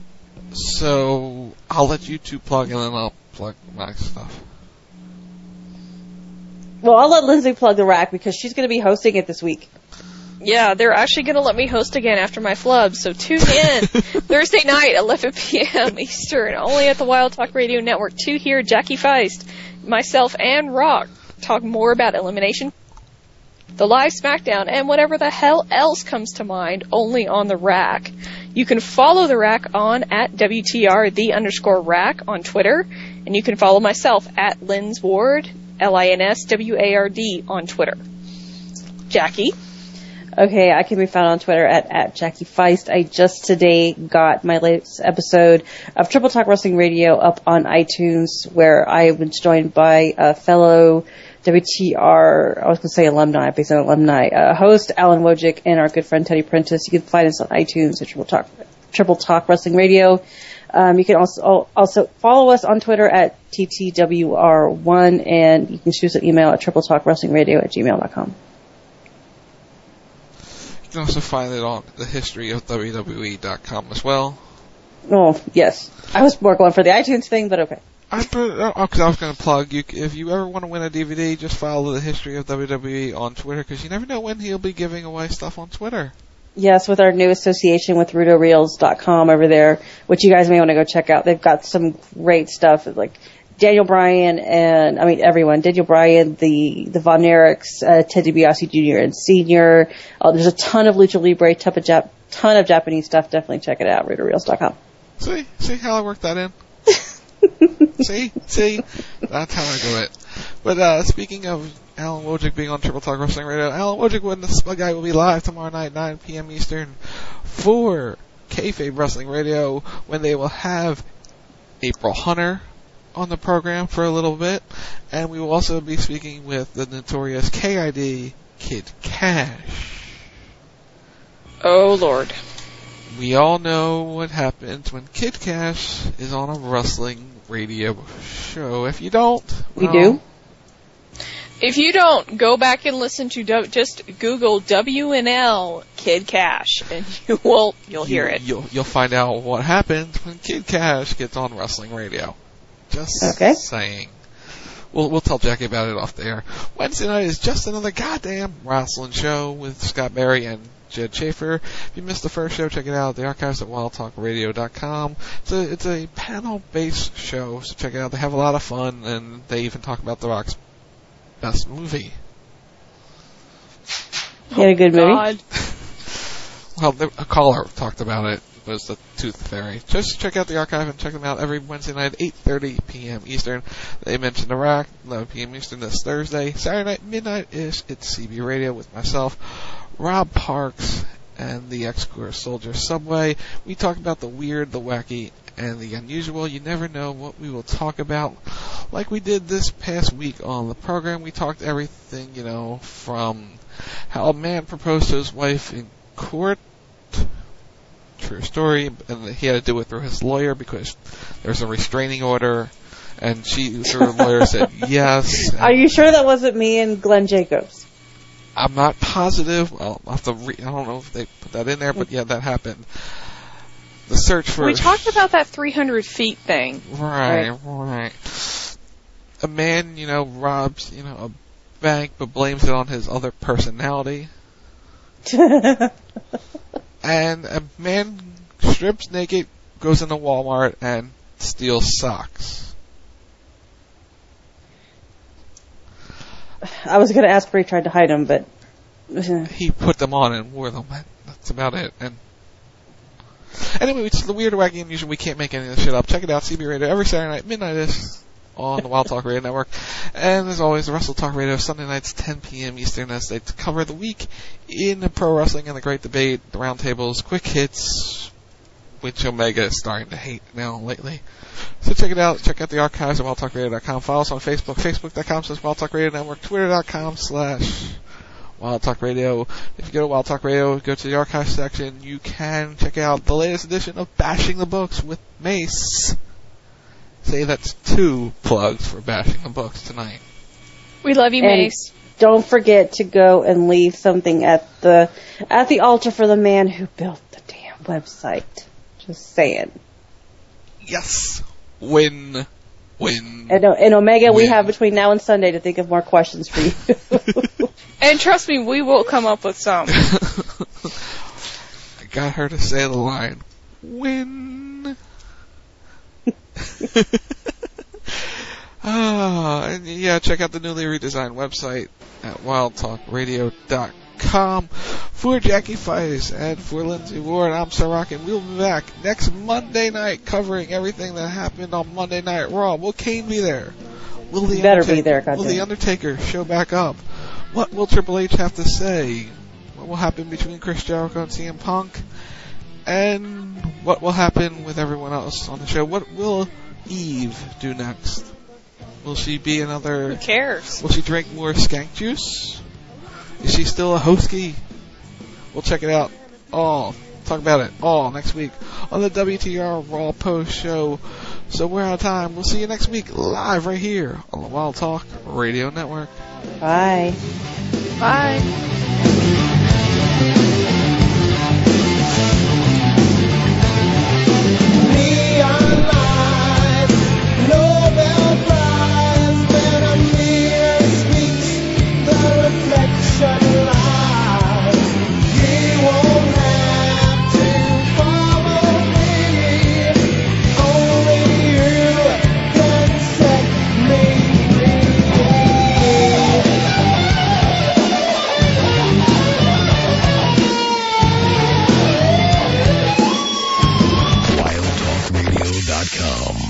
Speaker 4: So I'll let you two plug, and then I'll plug my stuff.
Speaker 5: Well, I'll let Lindsay plug the Rack because she's going to be hosting it this week.
Speaker 6: Yeah, they're actually going to let me host again after my flub, so tune in Thursday night, eleven p.m. Eastern, only at the Wild Talk Radio Network. To hear Jackie Feist, myself, and Rock talk more about Elimination, the live SmackDown, and whatever the hell else comes to mind, only on the Rack. You can follow the Rack on at W T R, the underscore Rack on Twitter, and you can follow myself at Linz Ward, L I N S W A R D on Twitter. Jackie?
Speaker 5: Okay, I can be found on Twitter at, at Jackie Feist. I just today got my latest episode of Triple Talk Wrestling Radio up on iTunes, where I was joined by a fellow W W T R, I was going to say alumni, based on alumni, uh, host Alan Wojcik and our good friend Teddy Prentice. You can find us on iTunes at Triple Talk, Triple Talk Wrestling Radio. Um, you can also also follow us on Twitter at T T W R one, and you can shoot us an email at triple talk wrestling radio at gmail dot com.
Speaker 4: You can also find it on the history of W W E dot com as well.
Speaker 5: Oh, yes. I was more going for the iTunes thing, but okay.
Speaker 4: I, oh, cause I was going to plug, you, if you ever want to win a D V D, just follow the history of W W E on Twitter, because you never know when he'll be giving away stuff on Twitter.
Speaker 5: Yes, with our new association with rudo reels dot com over there, which you guys may want to go check out. They've got some great stuff, like Daniel Bryan and, I mean, everyone. Daniel Bryan, the, the Von Erichs, uh, Ted DiBiase Junior and Senior. Uh, there's a ton of Lucha Libre, ton of, Jap- ton of Japanese stuff. Definitely check it out, rudo reels dot com.
Speaker 4: See? See how I worked that in? see? See? That's how I do it. But, uh, speaking of Alan Wojcik being on Triple Talk Wrestling Radio, Alan Wojcik and the Spud Guy will be live tomorrow night, nine p.m. Eastern, for Kayfabe Wrestling Radio, when they will have April Hunter on the program for a little bit, and we will also be speaking with the notorious K I D Kid Cash.
Speaker 6: Oh, Lord.
Speaker 4: We all know what happens when Kid Cash is on a wrestling radio show. If you don't,
Speaker 5: We
Speaker 4: well,
Speaker 5: do?
Speaker 6: If you don't, go back and listen to, do- just Google W N L Kid Cash, and you will, you'll hear
Speaker 4: you,
Speaker 6: it.
Speaker 4: You'll, you'll find out what happens when Kid Cash gets on wrestling radio. Just
Speaker 5: Okay.
Speaker 4: saying. We'll, we'll tell Jackie about it off the air. Wednesday night is just another goddamn wrestling show with Scott Berry and Jed Schaefer. If you missed the first show, check it out. The archives at wild talk radio dot com. It's a, it's a panel-based show, so check it out. They have a lot of fun, and they even talk about The Rock's best movie.
Speaker 5: You had a good movie?
Speaker 6: God.
Speaker 4: Well, the, a caller talked about it. It was the Tooth Fairy. Just check out the archive and check them out every Wednesday night, eight thirty p.m. Eastern. They mentioned The Rock, eleven p.m. Eastern this Thursday. Saturday night, midnight-ish, it's C B Radio with myself, Rob Parks, and the X-Core Soldier Subway. We talk about the weird, the wacky, and the unusual. You never know what we will talk about. Like we did this past week on the program, we talked everything, you know, from how a man proposed to his wife in court, true story, and he had to do it through his lawyer because there's a restraining order, and she, through her lawyer, said yes.
Speaker 5: Are you sure that wasn't me and Glenn Jacobs?
Speaker 4: I'm not positive. Well, I'll have to re- I don't know if they put that in there, but yeah, that happened. The search for...
Speaker 6: We talked about that three hundred feet thing.
Speaker 4: Right, right, right. A man, you know, robs, you know, a bank, but blames it on his other personality. And a man strips naked, goes into Walmart, and steals socks.
Speaker 5: I was going to ask where he tried to hide them, but...
Speaker 4: He put them on and wore them. That's about it. And anyway, it's the weird, wacky, unusual. We can't make any of this shit up. Check it out, C B Radio, every Saturday night, midnight-ish, on the Wild Talk Radio Network. And as always, the Wrestle Talk Radio, Sunday nights, ten p.m. Eastern, as they cover the week in pro wrestling and the great debate, the roundtables, quick hits, which Omega is starting to hate now lately. So check it out. Check out the archives at wild talk radio dot com. Follow us on Facebook, facebook dot com slash Wild Talk Radio Network, twitter dot com slash Wild Talk Radio. If you go to Wild Talk Radio, go to the archive section, you can check out the latest edition of Bashing the Books with Mace. Say that's two plugs for Bashing the Books tonight.
Speaker 6: We love you,
Speaker 5: And
Speaker 6: Mace.
Speaker 5: don't forget to go and leave something at the at the altar for the man who built the damn website. Just saying.
Speaker 4: Yes. Win. Win.
Speaker 5: And, and Omega,
Speaker 4: Win.
Speaker 5: we have between now and Sunday to think of more questions for you.
Speaker 6: And trust me, we will come up with some.
Speaker 4: I got her to say the line. Win. Ah, and yeah, check out the newly redesigned website at wild talk radio dot com. For Jackie Fies and for Lindsay Ward, I'm Sir Rock, and we'll be back next Monday night covering everything that happened on Monday Night Raw. Will Kane be there? Will the
Speaker 5: You better
Speaker 4: Undertaker,
Speaker 5: be there,
Speaker 4: Will
Speaker 5: goddamn.
Speaker 4: the Undertaker show back up? What will Triple H have to say? What will happen between Chris Jericho and C M Punk? And what will happen with everyone else on the show? What will Eve do next? Will she be another...
Speaker 6: Who cares?
Speaker 4: Will she drink more skank juice? Is she still a hostie? We'll check it out all. Talk about it all next week on the W T R Raw Post Show. So we're out of time. We'll see you next week live right here on the Wild Talk Radio Network.
Speaker 5: Bye.
Speaker 6: Bye.
Speaker 3: Neon lights, Nobel Prize, when a mirror speaks, the reflection lies. He won't have to follow me, only you can set me free.
Speaker 1: wild talk radio dot com